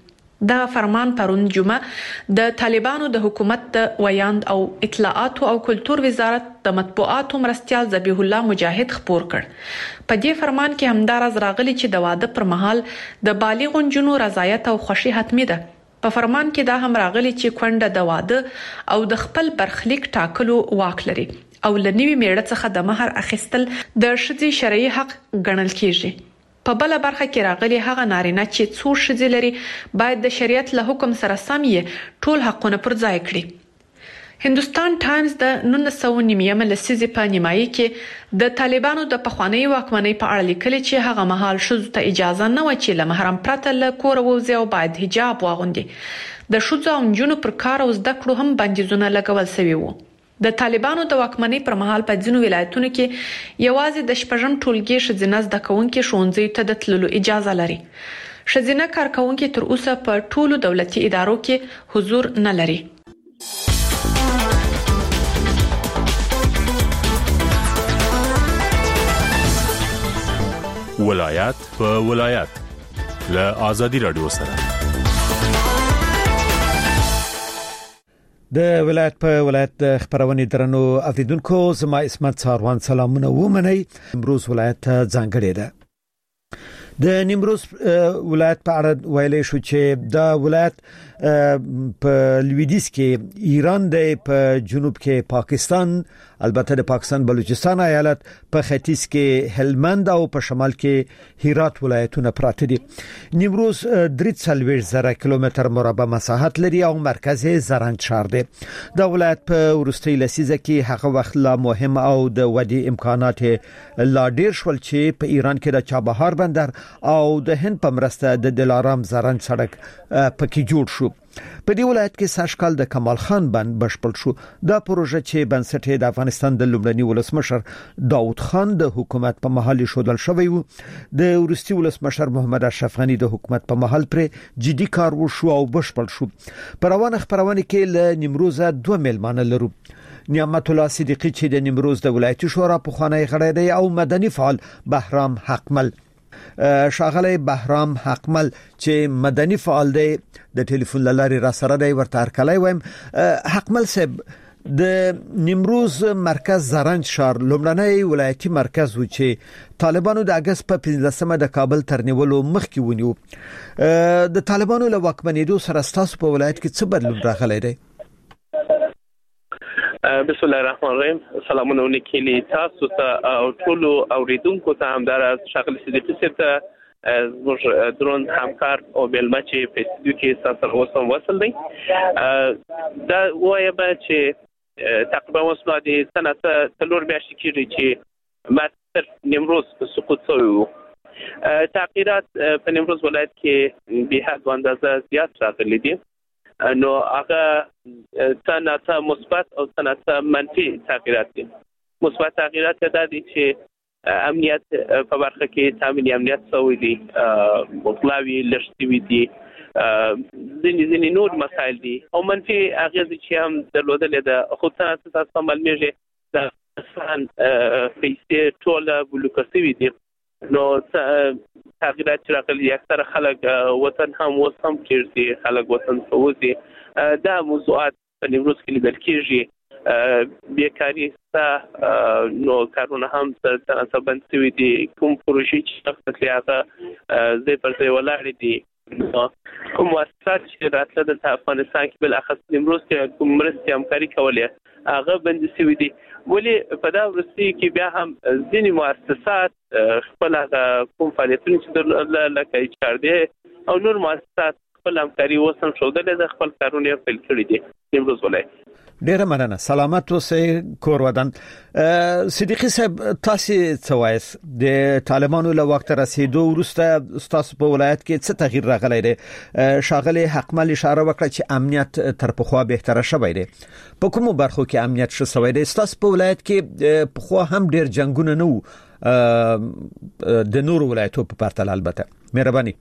د فرمان پرون جمعه د طالبانو د حکومت د ویاند او اطلاعات او کلتور وزارت د مطبوعاتو مرستيال ذبیح الله مجاهد خبر کړ. په دې فرمان کې همدارز راغلي چې د واده پر مهال د بالغ جنو رضایت او خوشي حتمی ده. په فرمان کې دا هم راغلي چې کونډه د واده او د خپل برخلیک ټاکلو واک لري او لنیوي میړه څخه د مہر اخیستل د شذي شرعي حق ګڼل کیږي. په بل برخه کې راغلي هغه نارینه چې څو شذي لري باید د شریعت له حکم سره سم یې ټول حقونه پر ځای کړي. هندوستان ټایمز د 1990 لسیزې په نیمایي کې د طالبانو د پخوانی واکمنۍ په اړه لیکلي چې هغه مهال شذو ته اجازه نه و چې له محرم پرته له کور ووځي او باید حجاب واغوندي. د شذو او نجونو پر کار او زده کړو هم بندیزونه لګول شوي وو. د طالبانو د واکمنۍ پر مهال په ځینو ولایتونو کې یوازې د شپږم ټولګي ښځینه زده کوونکي ښوونځي ته د تللو اجازه لري. ښځینه کارکوونکي تر اوسه په ټولو دولتي ادارو کې حضور نه لري. ولایت په ولایت له آزادي رادیو سره د ولایت په ولایت خبرونه درنو اوریدونکو زما اسمت ساروان سلامونه ومنئ. امروز ولایت ځانګړی ده. د نیمروز ولایت په اړه ویلې شو چې دا ولایت په لویدیځ کې ایران دی، په جنوب کې پاکستان، البته د پاکستان بلوچستان ایالت، په ختیځ کې هلمند او په شمال کې هرات ولایتونه پراته دي. نیمروز 340 کیلومتر مربع مساحت لري او مرکز زرنج شهر دی. دا ولایت په ورستۍ لسیزه کې هغه وخت لا مهم او د ودی امکانات لا ډیر شول چې په ایران کې د چابهار بندر او د هند په مرسته د دلارام زرنج سړک پکې جوړ شو. په دې ولایت کې ساشکال د کمال خان بند بشپړ شو. دا پروژه چې بنسټ د افغانستان د لومړني ولسمشر داوود خان د حکومت په محل شودل شوی و. د ورستي ولسمشر محمد اشرف غنی د حکومت په محل پر جدي کار وشو او بشپړ شو. په روانه خبرونه کې له نیمروز 2 میلمانه لرو. نعمت الله صدیقی چې د نیمروز د ولایتي شورا په خوانی غړی دی او مدني فعال بهرام حقمل. شاغله بهرام حقمل چې مدني فعال دی د ټلیفون لاري را سره دی ورته هرکلی وایم. حقمل صاحب، د نیمروز مرکز زرنج شهر لومړنی ولایتي مرکز و چې طالبانو د اگست په 15مه د کابل تر نیولو مخکې ونیو. د طالبانو له واکمنېدو سره ستاسو په ولایت کې څه بدلون راغلی دی؟ بسم الله الرحمن الرحیم. سلامونه وکړي تاسو ته او ټول اوریدونکو ته همدار شغل صدیقی صاحب ته زموږ درون همکار او بلما چې په استودیو کې سره اوسم وصل دی. دا وایم چې تقریبا وصل دي سنه 3 میاشتې کېږي چې ماتر نیمروز سقوط شوی وو. تغییرات په نیمروز ولایت کې به حد اندازه زیات راغلي دي. نو هغه څنګه مثبت او څنګه منفي تغییرات دي. مثبت تغییرات دا دي چې امنیت په برخه کې تامین امنیت سوی دي، مطلوي لشتوي دي، ځینې نور مسایل دي. او منفي هغه چې هم درلودل د خو څنګه تاسو معلومیږي د افغان پیسې ټول بلوکسوي دي. نو تغییرات چې راغلي اکثر خلک وطن هم وسم کېږي، خلک وطن سوزي. دا موضوعات په نیمروز کې لیدل کېږي. بیکاري ستا نو کارونه هم څنګه بند شوي دي. کوم پروژې چې هغه زه پر ځای ولاړې دي. کوم مؤسسات چې راتله د افغانستان کې بل اخص نیمروز کې کوم مرستې همکاري کولې هغه بند شوي دي. ولې په دا ورستي کې بیا هم ځینې مؤسسات خپل کوم فعالیتونه چې لکه ایچاردي او نور مؤسسات خپل همکاري وسم شودل د خپل کارونه پیل کړی دي نیمروز ولایت. ډیره مننه. سلامت اوسئ کور ودان. صدیقی صاحب، تاسو څه وایي د طالبانو له وخت رسیدو وروسته تاسو په ولایت کې څه تغییر راغلی دی؟ شاغله حقمل اشاره وکړه چې امنیت تر پخوا بهتره شوی دی. په کومو برخو کې امنیت ښه شوی دی؟ تاسو په ولایت کې پخوا هم ډیر جنگونه نه وو د نور ولایتو په پرتله. البته مهرباني.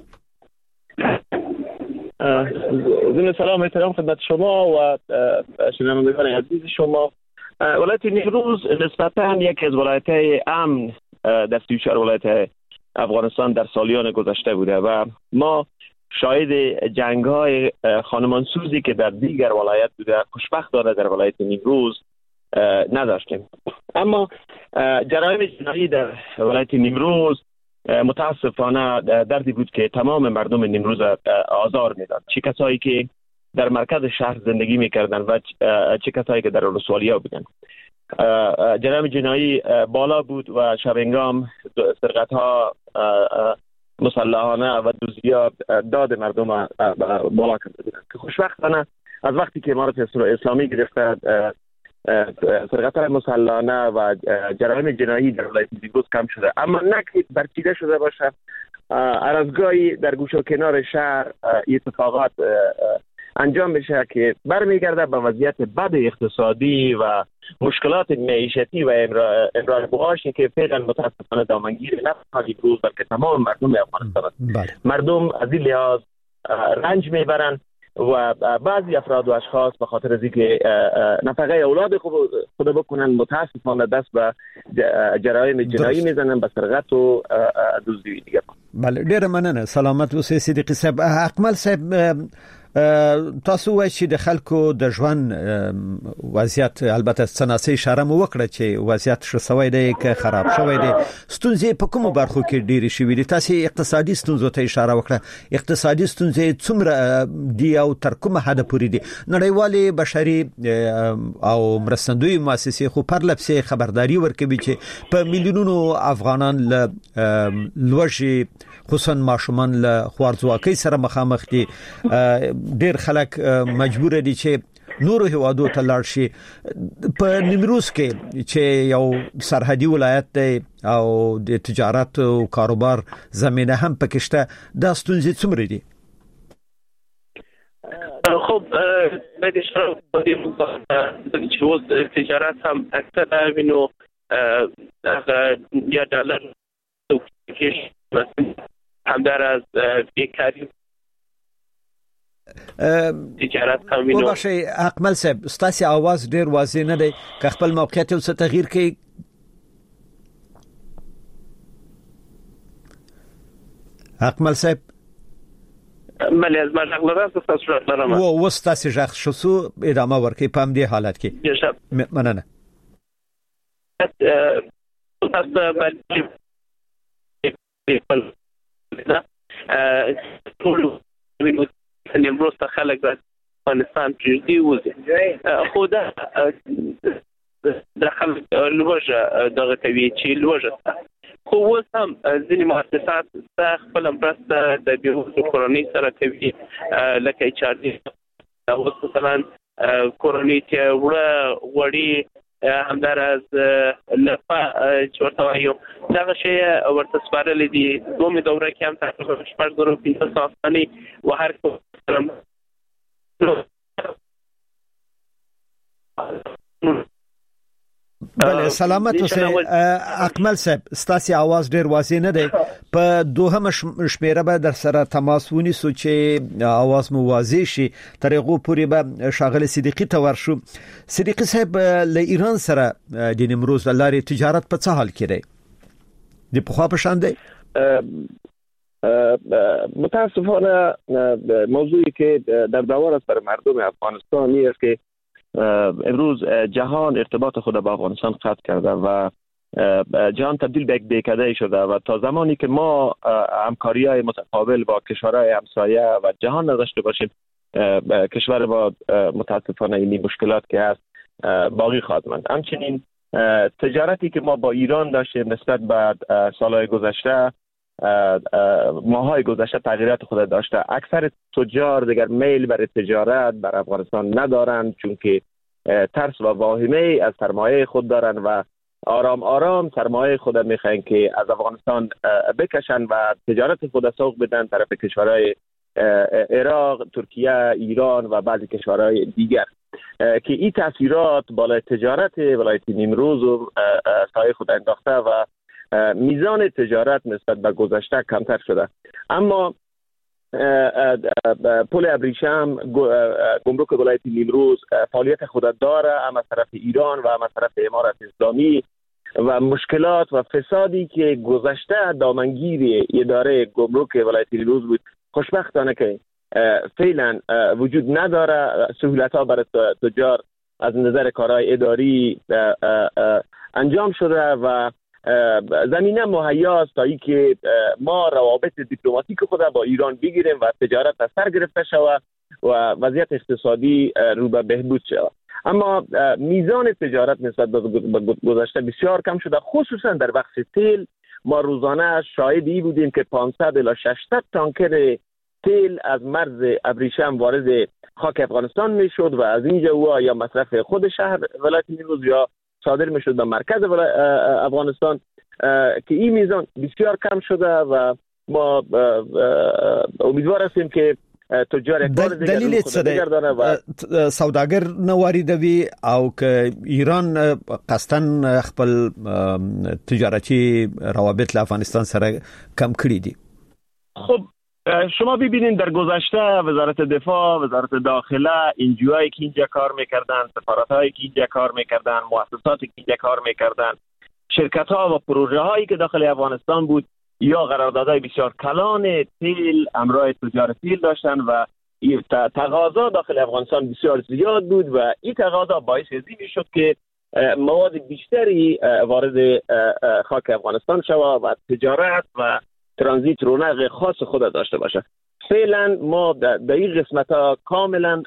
ضمن سلام و احترام خدمت شما و شنوندگان عزیز شما. ولایت نیمروز نسبتاً یکی از ولایت‌های امن در 34 ولایت افغانستان در سالیان گذشته بوده و ما شاهد جنگ‌های خانمانسوزی که در دیگر ولایت بوده خوشبختانه در ولایت نیمروز نداشتیم. اما جرایم جنایی در ولایت نیمروز متاسفانه دردی بود که تمام مردم نیمروز آزار میداد، چه کسایی که در مرکز شهر زندگی میکردن و چه کسایی که در ولسوالی‌ها بودن. جرایم جنایی بالا بود و شبنگام سرقت‌ها مسلحانه و دزدی‌ها داد مردم بالا کرده بودند که خوشبختانه از وقتی که امارت اسلامی گرفته سرقت‌های مسلحانه و جرایم جنایی در ولایت نیمروز کم شده، اما نه که برچیده شده باشه. هر از گاهی در گوشه و کنار شهر اتفاقات انجام میشه که برمیگرده به وضعیت بد اقتصادی و مشکلات معیشتی و امرار معاشی که فعلا متاسفانه دامنگیر نه فقط نیمروز بلکه تمام مردم افغانستان است. مردم از این لحاظ رنج میبرن و بعضی افراد و اشخاص به خاطر از اینکه نفقه اولاد خود بکنن متاسفانه دست به جرایم جنایی میزنن، به سرقت و دزدی دیگه. بله، ډیره مننه. سلامت اوسئ صدیقی صاحب. اکمل صاحب، تاسو وایي چې د خلکو د ژوند وضعیت البته سناسي اشاره مو وکړه چې وضعیت ښه شوی دی که خراب شوی دی، ستونزې په کومو برخو کې ډېرې شوې دي؟ تاسو اقتصادي ستونزو ته اشاره وکړه. اقتصادي ستونزې څومره دي او تر کومه حده پورې دي؟ نړیوالې بشري او مرستندوی مؤسسې خو پر لپسې خبرداري ورکوي چې په میلیونونو افغانان له لوږې خصوصا ماشومان له خوارځواکۍ سره مخامخ دي. ډېر خلک مجبور دي چې نورو هیوادو ته لاړ شي. په نیمروز کې چې یو سرحدي ولایت دی او د تجارت او کاروبار زمینه هم پکې شته، دا ستونزې څومره دي؟ خب باید اشاره کنیم چې اوس تجارت هم اکثر وینو یا ډالر همدار از بیکاری تجارت هم وینو. وبخښئ اکمل صاحب، ستاسو आवाज ډیر واضح نه دی، که خپل موقعیت یو څه تغییر کړئ. اکمل صاحب ملي از ما غږ لرم تاسو لرم و ستاسو غږ شوسو ادامه ورکړئ په همدې حالت کې. مننه. نیمروز ته خلک د افغانستان پرېږدي وځي، خو دا د خلک لوږه دغه کوي چې لوږه شته. خو اوس هم ځینې مؤسسات خپله مرسته د بېوزلو کورنۍ سره کوي، لکه HRD اوس مثلا کورنۍ ته وړه غوړي همداراز لفه چې ورته وایو دغه شی ورته سپارلی دي. دومې دوره کې هم تقریبا 4500 افغانۍ و هر بله، سلامت اوسئ. اکمل صاحب، ستاسو आवाज ډیر واضح نه دی. په دوهمه شمیره به در سره تماس ونیسو چې आवाज مو واضح شي، تر هغه پورې به شاغل صدیقی ته ورشو. صدیقی صاحب، له ایران سره د نیمروز لارې تجارت په څه حال کې دی؟ د پخوا په شان دی؟ متاسفانه موضوعی که در دور است بر مردم افغانستان است که امروز جهان ارتباط خود با افغانستان قطع کرده و جهان تبدیل به یک دهکده شده و تا زمانی که ما همکاری‌های متقابل با کشورهای همسایه و جهان نداشته باشیم، کشور با متاسفانه این مشکلات که هست باقی خواهد ماند. همچنین تجارتی که ما با ایران داشتیم نسبت به سالهای گذشته، ماهای گذشته تغییرات خود داشته. اکثر تجار دیگر میل برای تجارت بر افغانستان ندارند، چون که ترس و واهمه از سرمایه خود دارند و آرام آرام سرمایه خود میخواین که از افغانستان بکشن و تجارت خود سوق بدن طرف کشورهای عراق، ترکیه، ایران و بعضی کشورهای دیگر، که این تاثیرات بالای تجارت ولایت نیمروز و سایه خود انداخته و میزان تجارت نسبت به گذشته کمتر شده. اما پل ابریشم، گمرک ولایت نیمروز فعالیت خود داره، هم از طرف ایران و هم از طرف امارت اسلامی، و مشکلات و فسادی که گذشته دامنگیر اداره گمرک ولایت نیمروز بود خوشبختانه که فعلا وجود نداره. سهولت‌ها برای تجار از نظر کارهای اداری انجام شده و زمینه مهیا است تا اینکه ما روابط دیپلماتیک خود با ایران بگیریم و تجارت از سر گرفته شود و وضعیت اقتصادی رو به بهبود شود. اما میزان تجارت نسبت به گذشته بسیار کم شده، خصوصا در بخش تیل. ما روزانه شاهدی بودیم که 500 الی 600 تانکر تیل از مرز ابریشم وارد خاک افغانستان میشد و از اینجا او یا مصرف خود شهر ولایت نیمروز یا صادر میشد به مرکز افغانستان که این میزان بسیار کم شده و ما امیدوار هستیم که تجار یک بار دیگر دلیل څه سوداګر نواریدوي او که ایران قصدن خپل تجارتي روابط له افغانستان سره کم کړی دي؟ خب شما ببینید در گذشته وزارت دفاع، وزارت داخله، انجیوهایی که اینجا کار میکردن، سفارت‌هایی که اینجا کار میکردن، مؤسساتی که اینجا کار میکردن، شرکت‌ها و پروژه‌هایی که داخل افغانستان بود یا قراردادهای بسیار کلان تیل همراه تجار تیل داشتن و تقاضا داخل افغانستان بسیار زیاد بود و این تقاضا باعث این شد که مواد بیشتری وارد خاک افغانستان شود و تجارت و ترانزیت رونق خاص خود داشته باشه. فعلا ما در این قسمت ها کاملا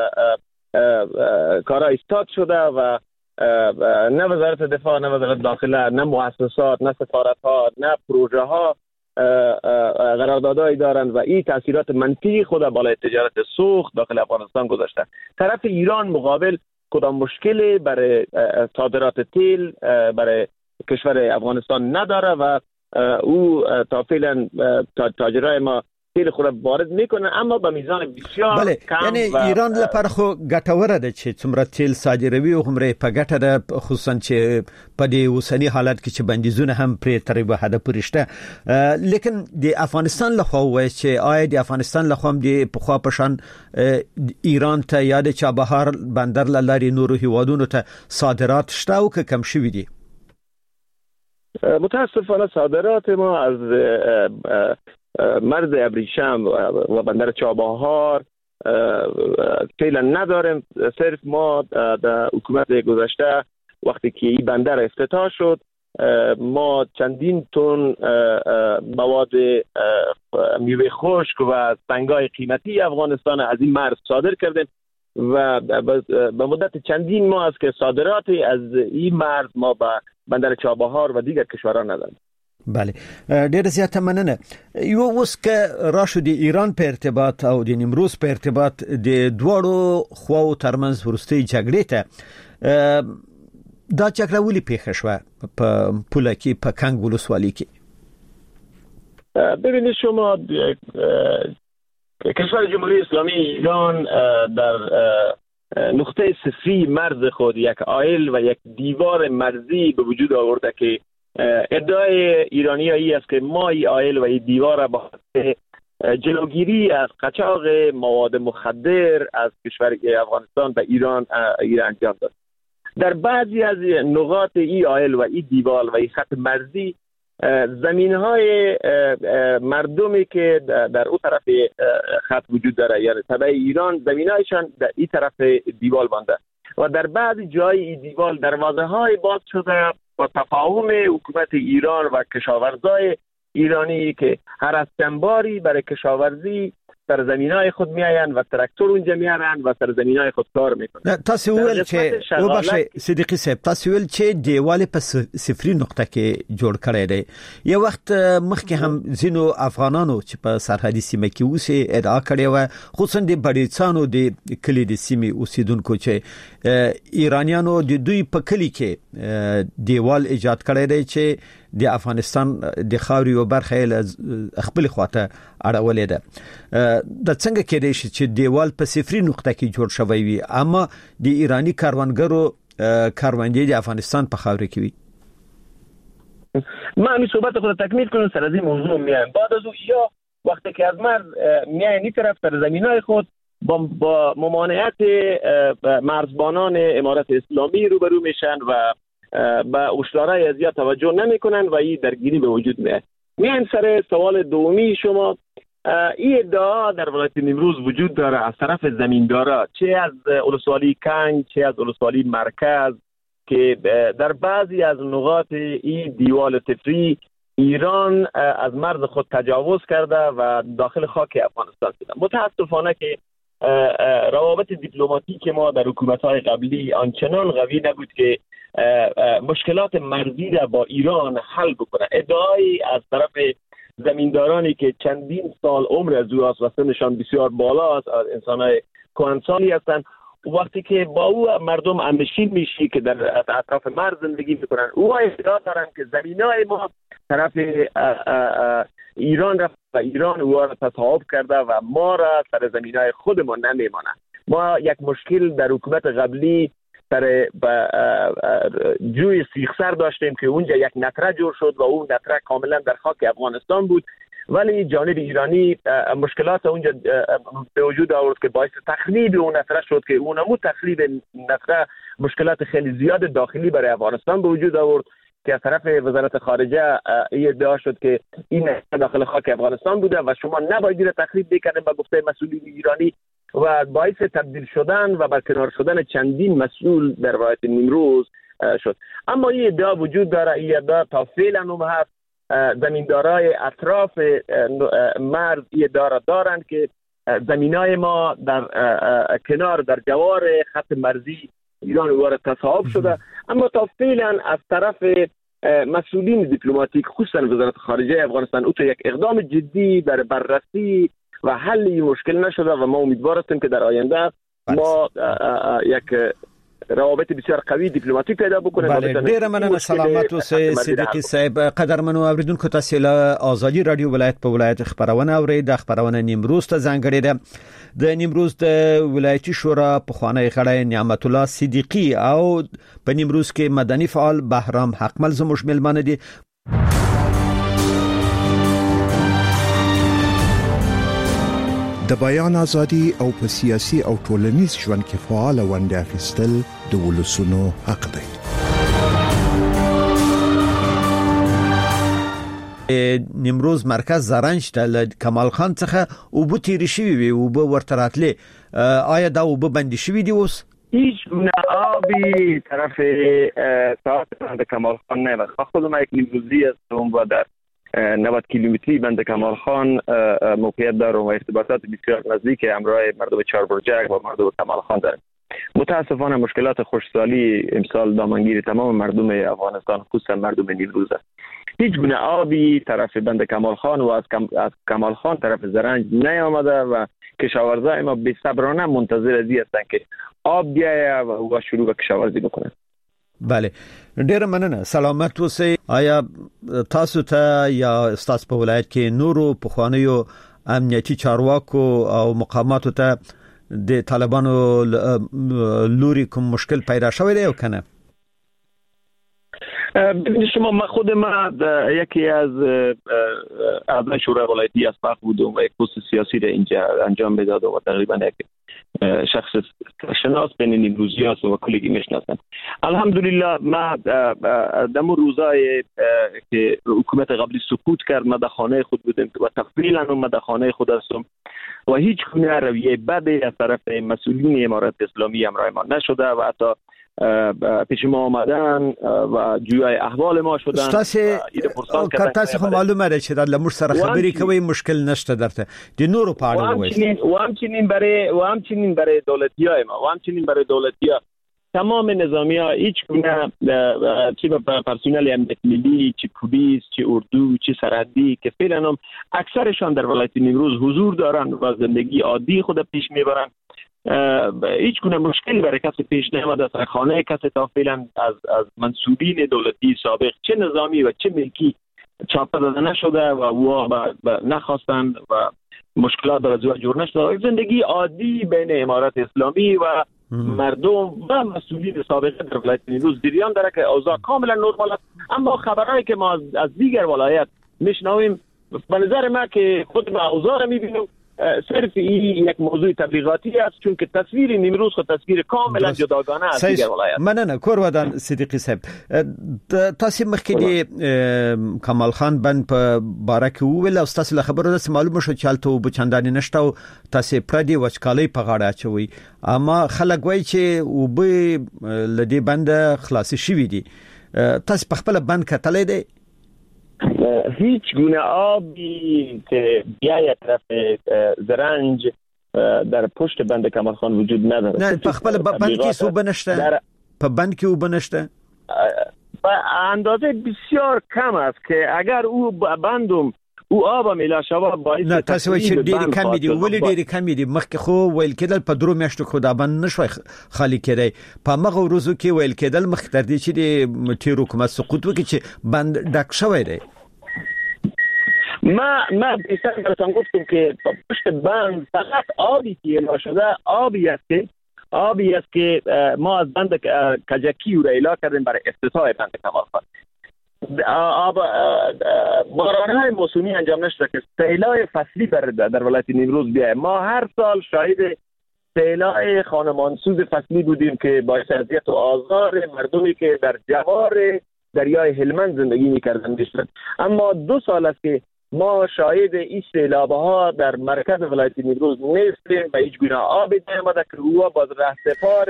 کارا استاد شده و نه وزارت دفاع، نه وزارت داخله، نه مؤسسات، نه سفارت ها، نه پروژه ها قراردادهایی دارند و این تاثیرات منفی خود بالای تجارت سوخت داخل افغانستان گذاشته. طرف ایران مقابل کدام مشکلی برای صادرات تیل برای کشور افغانستان نداره و او تا فعلا تاجرای ما تیل خود وارد میکنه، اما به میزان بسیار کم. یعنی ایران لپاره خو ګټوره ده چې څومره تیل صادروي او همره په ګټه ده، خصوصا چې په دې اوسنی حالت کې چې بندیزونه هم پرې تر به حد پرشته. لیکن د افغانستان له خوا وایي چې آیا د افغانستان له خوا د پخوا پشان ایران ته یا د چابهار بندر لاري نورو هیوادونو ته صادرات شته او که کم شوي دي؟ متاسفانه صادرات ما از مرز ابریشم و بندر چابهار فعلا نداریم. صرف ما در حکومت گذشته وقتی که این بندر افتتاح شد ما چندین تن مواد میوه خشک و سنگای قیمتی افغانستان از این مرز صادر کردیم و به مدت چندین ماه است که صادراتی از این مرز ما به بندر چابهار و دیگر کشوران نداریم. بله، ډېر زیاته مننه. یو اوس که راشو د ایران په ارتباط او د نیمروز په ارتباط د دوړو خواو ترمنځ ورستۍ جګړې ته دا جګړه ولې پیښه شوه په پوله کې په کنګ ولسوالۍ کې؟ ببینید شما کشور جمهوری اسلامی ایران در نقطه صفری مرز خود یک آیل و یک دیوار مرزی به وجود آورده که ادعای ایرانیایی است که ما این آیل و این دیوار با جلوگیری از قاچاق مواد مخدر از کشور افغانستان به ایران انجام داد. در بعضی از نقاط این آیل و این دیوار و این خط مرزی زمینهای مردمی که در اون طرف خط وجود داره یعنی تبع ایران زمینهایشان در این طرف دیوار بانده و در بعضی جای این دیوار دروازه های باز شده با تفاهم حکومت ایران و کشاورزای ایرانی که هر از چنباری برای کشاورزی در زمینای خود میآیند و تراکتور اونجا میارن و در زمینای خود کار میکنن. تاسو ول چې وبشه صدیقی صاحب تاسو ول چې دیواله په صفری نقطه کې جوړ کړی دی. یو وخت مخکې هم زینو افغانانو چې په سرحدي سیمه کې اوسې ادعا کړې و خصوصا د بډیڅانو د کلی د سیمې اوسیدونکو چې ایرانیانو د دوی په کلی کې دیوال ایجاد کړی دی چې د افغانستان د خاوري او برخه له خپل خواته اړولې ده. د څنګه کې دی چې دیوال په صفری نقطه کې جوړ شوی وي اما د ایرانی کاروانګرو کاروانګي د افغانستان په خاوري کې وي؟ ما همین صحبت خود تکمیل کنم سر از این موضوع میایم. بعد از او یا وقتی که از مرز میایم این طرف در زمینای خود با ممانعت مرزبانان امارت اسلامی روبرو میشن و با هشدارهای ازیا توجه نمیکنن و این درگیری به وجود میاد. میایم سر سوال دومی شما این ادعا در ولایت نیمروز وجود داره از طرف زمیندارا، چه از ولسوالی کنگ چه از ولسوالی مرکز، که در بعضی از نقاط این دیوال تفری ایران از مرز خود تجاوز کرده و داخل خاک افغانستان شده. متاسفانه که روابط دیپلماتیک ما در حکومت‌های قبلی آنچنان قوی نبود که مشکلات مرزی را با ایران حل بکنه. ادعای از طرف زمیندارانی که چندین سال عمر از او است و سنشان بسیار بالا است، انسان‌های کهنسالی هستند، وقتی که با او مردم همنشین میشی که در اطراف مرز زندگی میکنن، او ادعا دارن که زمینای ما طرف ایران رفت و ایران او را تصاحب کرده و ما را سر زمینای خودمان نمیمانه. ما یک مشکل در حکومت قبلی سر جوی سیخسر داشتیم که اونجا یک نطره جور شد و اون نطره کاملا در خاک افغانستان بود، ولی جانب ایرانی مشکلات اونجا به وجود آورد که باعث تخریب اون نطره شد که اونمو تخریب نطره مشکلات خیلی زیاد داخلی برای افغانستان به وجود آورد که از طرف وزارت خارجه ادعا شد که این داخل خاک افغانستان بوده و شما نباید را تخریب بکنید به گفته مسئولین ایرانی و باعث تبدیل شدن و برکنار شدن چندین مسئول در ولایت نیمروز شد. اما این ادعا وجود داره، این ادعا تا فعلا هم هست. زمیندارای اطراف مرز این ادعا دارند که زمینای ما در کنار در جوار خط مرزی ایران وارد تصاحب شده، اما تا فعلا از طرف مسئولین دیپلماتیک خصوصا وزارت خارجه افغانستان او یک اقدام جدی در بررسی و حل این مشکل نشده و ما امیدوار هستیم که در آینده ما یک روابط بسیار قوي دیپلماتیک پیدا بکنه. بله، ډیر مننه. سلامت اوسئ صدیقی صاحب. قدرمنو اوریدونکو، تاسو له آزادی رادیو ولایت په ولایت خبرونه اورئ. د خبرونه نیمروز ته ځانګړې ده. د نیمروز د ولایتي شورا په خوانی غړی نعمت الله صدیقی او په نیمروز کې مدني فعال بهرام حقمل زموږ ملمانه دي. د بیان ازادي او په سیاسي او ټولنیز ژوند کې فعال ونډه اخیستل د ولسونو حق دی. نیمروز مرکز زرنج ته کمال خان څخه او بو تیری شوی وي او بو ورتراتلی، آیا دا او بو بندي شوی دی؟ اوس هیچ آبی طرف ساعت بند کمال خان نه. خودم یک نیمروزی هستم و در 90 کیلومتری بند کمال خان موقعیت دارم و ارتباطات بسیار نزدیک همراه مردم چهاربرجک و مردم کمال خان دارم. متاسفانه مشکلات خشکسالی امسال دامنگیر تمام مردم افغانستان خصوصا مردم نیمروز است. هیچ گونه آبی طرف بند کمال خان و از کمال خان طرف زرنج نیامده و کشاورزای ما بی‌صبرانه منتظر ازی هستند که آب بیاید و شروع به کشاورزی بکنند. بله، ډیر مننه. سلامت اوسئ. آیا تاسو ته یا استاد په ولایت کې نورو پخوانیو امنیتي چارواکو او مقاماتو ته د طالبانو لوري کوم مشکل پیدا شوی دی او کنه؟ ببینید شما، من خود یکی از اعضای شورای ولایتی اسبق بودم و یک پست سیاسی را اینجا انجام میدادم و تقریبا یک شخص شناس بین نیمروزی هست و کلیگی میشناسم. الحمدلله ما در روزای که حکومت قبلی سقوط کرد ما در خانه خود بودیم و تقریبا ما در خانه خود هستم و هیچ گونه رویه بدی از طرف مسئولین امارت اسلامی همراه ما نشده و حتی پیش ما آمدن و جویای احوال ما شدن. تاسو خو معلومه ده چې د لمر سره خبرې کوي مشکل نشته درته د نورو په اړه وایي. و همچنین برای دولتیای ما و همچنین برای دولتیا تمام نظامی‌ها هیچ گونه چه پرسنل امنیت ملی، چه پلیس، چه اردو، چه سرحدی که فعلا هم اکثرشان در ولایت نیمروز حضور دارن و زندگی عادی خود پیش میبرن. هیچ گونه مشکلی برای کسی پیش نیامده است. خانه کسی تا فعلا از منصوبین دولتی سابق چه نظامی و چه ملکی چاپه داده نشده و او نخواستند و مشکلات در ازوها جور نشده. زندگی عادی بین امارت اسلامی و مردم و مسئولین سابقه در ولایت نیمروز جریان داره که اوضاع کاملا نرمال است. اما خبرهایی که ما از دیگر ولایت میشنویم به نظر من که خود ما اوضاع را میبینیم صرف این یک موضوع تبلیغاتی است، چون که تصویر نیمروز خود تصویر کاملا جداگانه است دیگر ولایت. مننه کورودان صدیقی صاحب، تاسو مخکې د کمال خان بند په باره کې وویل او تاسو له خبرو سره معلومه شو چې هلته اوبه چندانې نشته او تاسو پردي وچکالۍ په غاړه اچوي، اما خلک وایي چې اوبه له دې بند خلاص شوي دي. تاسو په خپل بند کتلې دي؟ هیچ گونه آبی که بیاید طرف زرنج در پشت بند کمال خان وجود نداره. نه په خپل بند کې څه بنشته؟ په بند کې وبنشته؟ به اندازه بسیار کم است که اگر او بندم او آب میلا شوا باعث نه تاسو چې ډېر کم دي، ولې ډېر کم دي؟ مخکې خو ویل کېدل په درو میاشتو کې دا بند نشوي خالی کېدای، په هغه ورځو کې ویل کېدل مخکې تر دې چې د تیر حکومت سقوط وکړي چې بند ډک شوی دی. ما بیشتر براتون گفتم که پشت بند فقط آبی که ایلا شده آبی است که ما از بند کجکی رو ایلا کردیم برای افتتاح بند کمال خان. بارانهای موسمی انجام نشده که سیلای فصلی در ولایت نیمروز بیاید. ما هر سال شاهد سیلای خانمانسوز فصلی بودیم که باعث اذیت و آزار مردمی که در جوار دریای هلمند زندگی می‌کردند می‌شد. اما 2 سال است که ما شاهد این سیلاب‌ها در مرکز ولایت نیمروز نیستیم و هیچ گونه آبی نیامده که او باز رهسپار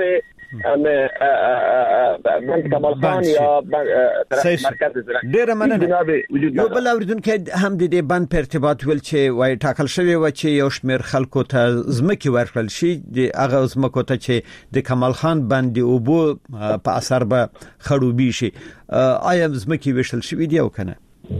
بند کمال خان یا مرکز زراعت. ډیره مننه. یو بل اوریدونکو هم د دې بند په ارتباط ویل چې وای ټاکل شوی و چې یو شمېر خلکو ته ځمکې ورکړل شي، د هغه ځمکو ته چې د کمال خان بند اوبو په اثر به خړوبې شي. آیا ځمکې ویشل شوې دي او کنه؟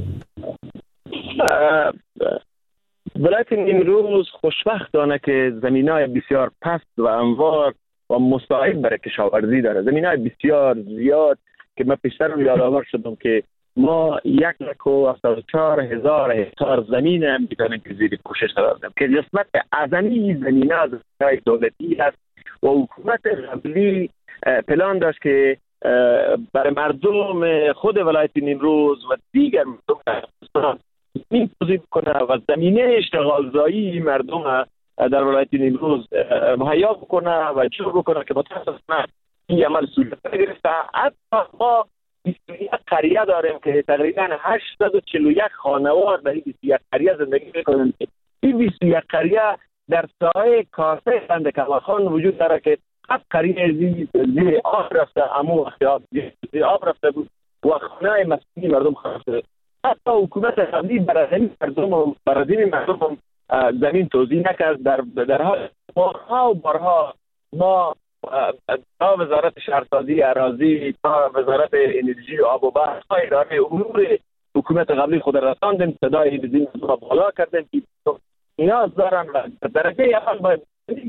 ولایت نیمروز خوشبختانه که زمینای بسیار پست و هموار و مساعد برای کشاورزی داره. زمینای بسیار زیاد که من پیشتر رو یادآور شدم که ما 1,74,000 هکتار زمین هم میتونیم که زیر پوشش قرار بدیم که قسمت اعظمی زمینه از زمینای دولتی است و حکومت قبلی پلان داشت که برای مردم خود ولایت نیمروز و دیگر مردم زمین توزیع کنه و زمینه اشتغالزایی مردم در ولایت نیمروز مهیا بکنه و جور بکنه که متاسفانه این عمل صورت نگرفته. حتی ما 21 قریه داریم که تقریبا 841 خانوار در این 21 قریه زندگی میکنند. این 21 قریه در ساحه کاسه بند کمال خان وجود داره که 7 قریه زیر آب رفته، امو زیر آب رفته بود و خانه مسکونی مردم خراب شده. حتی حکومت قبلی برای مردم زمین توزیع نکرد. در حال بارها ما تا وزارت شهرسازی اراضی، تا وزارت انرژی و آب و برق، تا اداره امور حکومت قبلی خود رساندیم، صدای این را بالا کردیم که نیاز دارن و درجه اول باید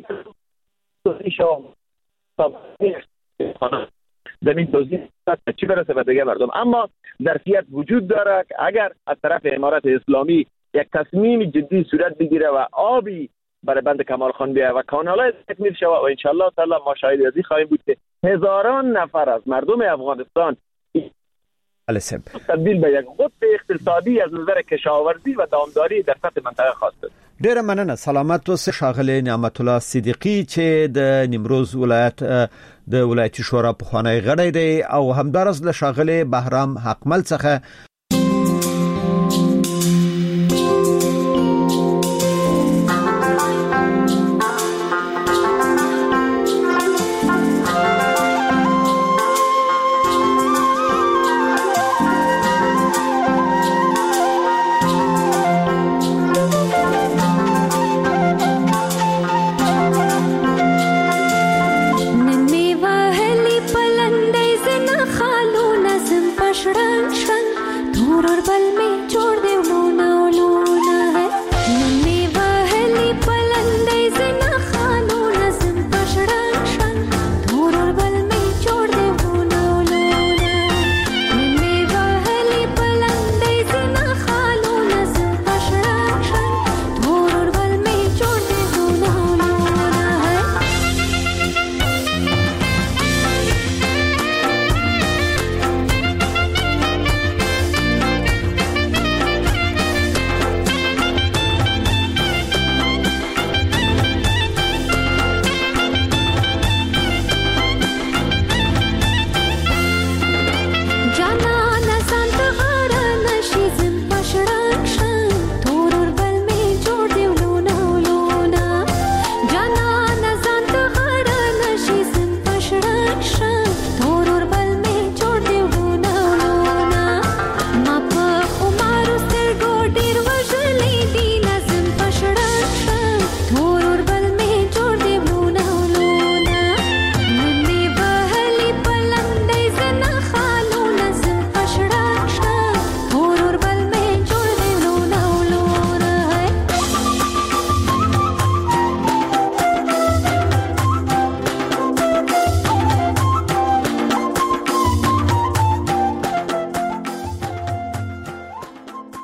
زمین توزیع چی برسه به دیگه مردم. اما ظرفیت وجود داره که اگر از طرف امارت اسلامی یک تصمیم جدی صورت بگیره و آبی برای بند کمال خان بیاید و کانالای تکمیل شود و انشالله تعالی ما شاهد ازی خواهیم بود که هزاران نفر از مردم افغانستان تبدیل به یک قطب اقتصادی از نظر کشاورزی و دامداری در سطح منطقه خاص شد. ډیره مننه. سلامت اوسه ښاغلی نعمت الله صدیقی چې د نیمروز ولایت د ولایتي شورا په خوانی غړی دی او همدارس له ښاغلی بهرام حقمل څخه छोड़ दे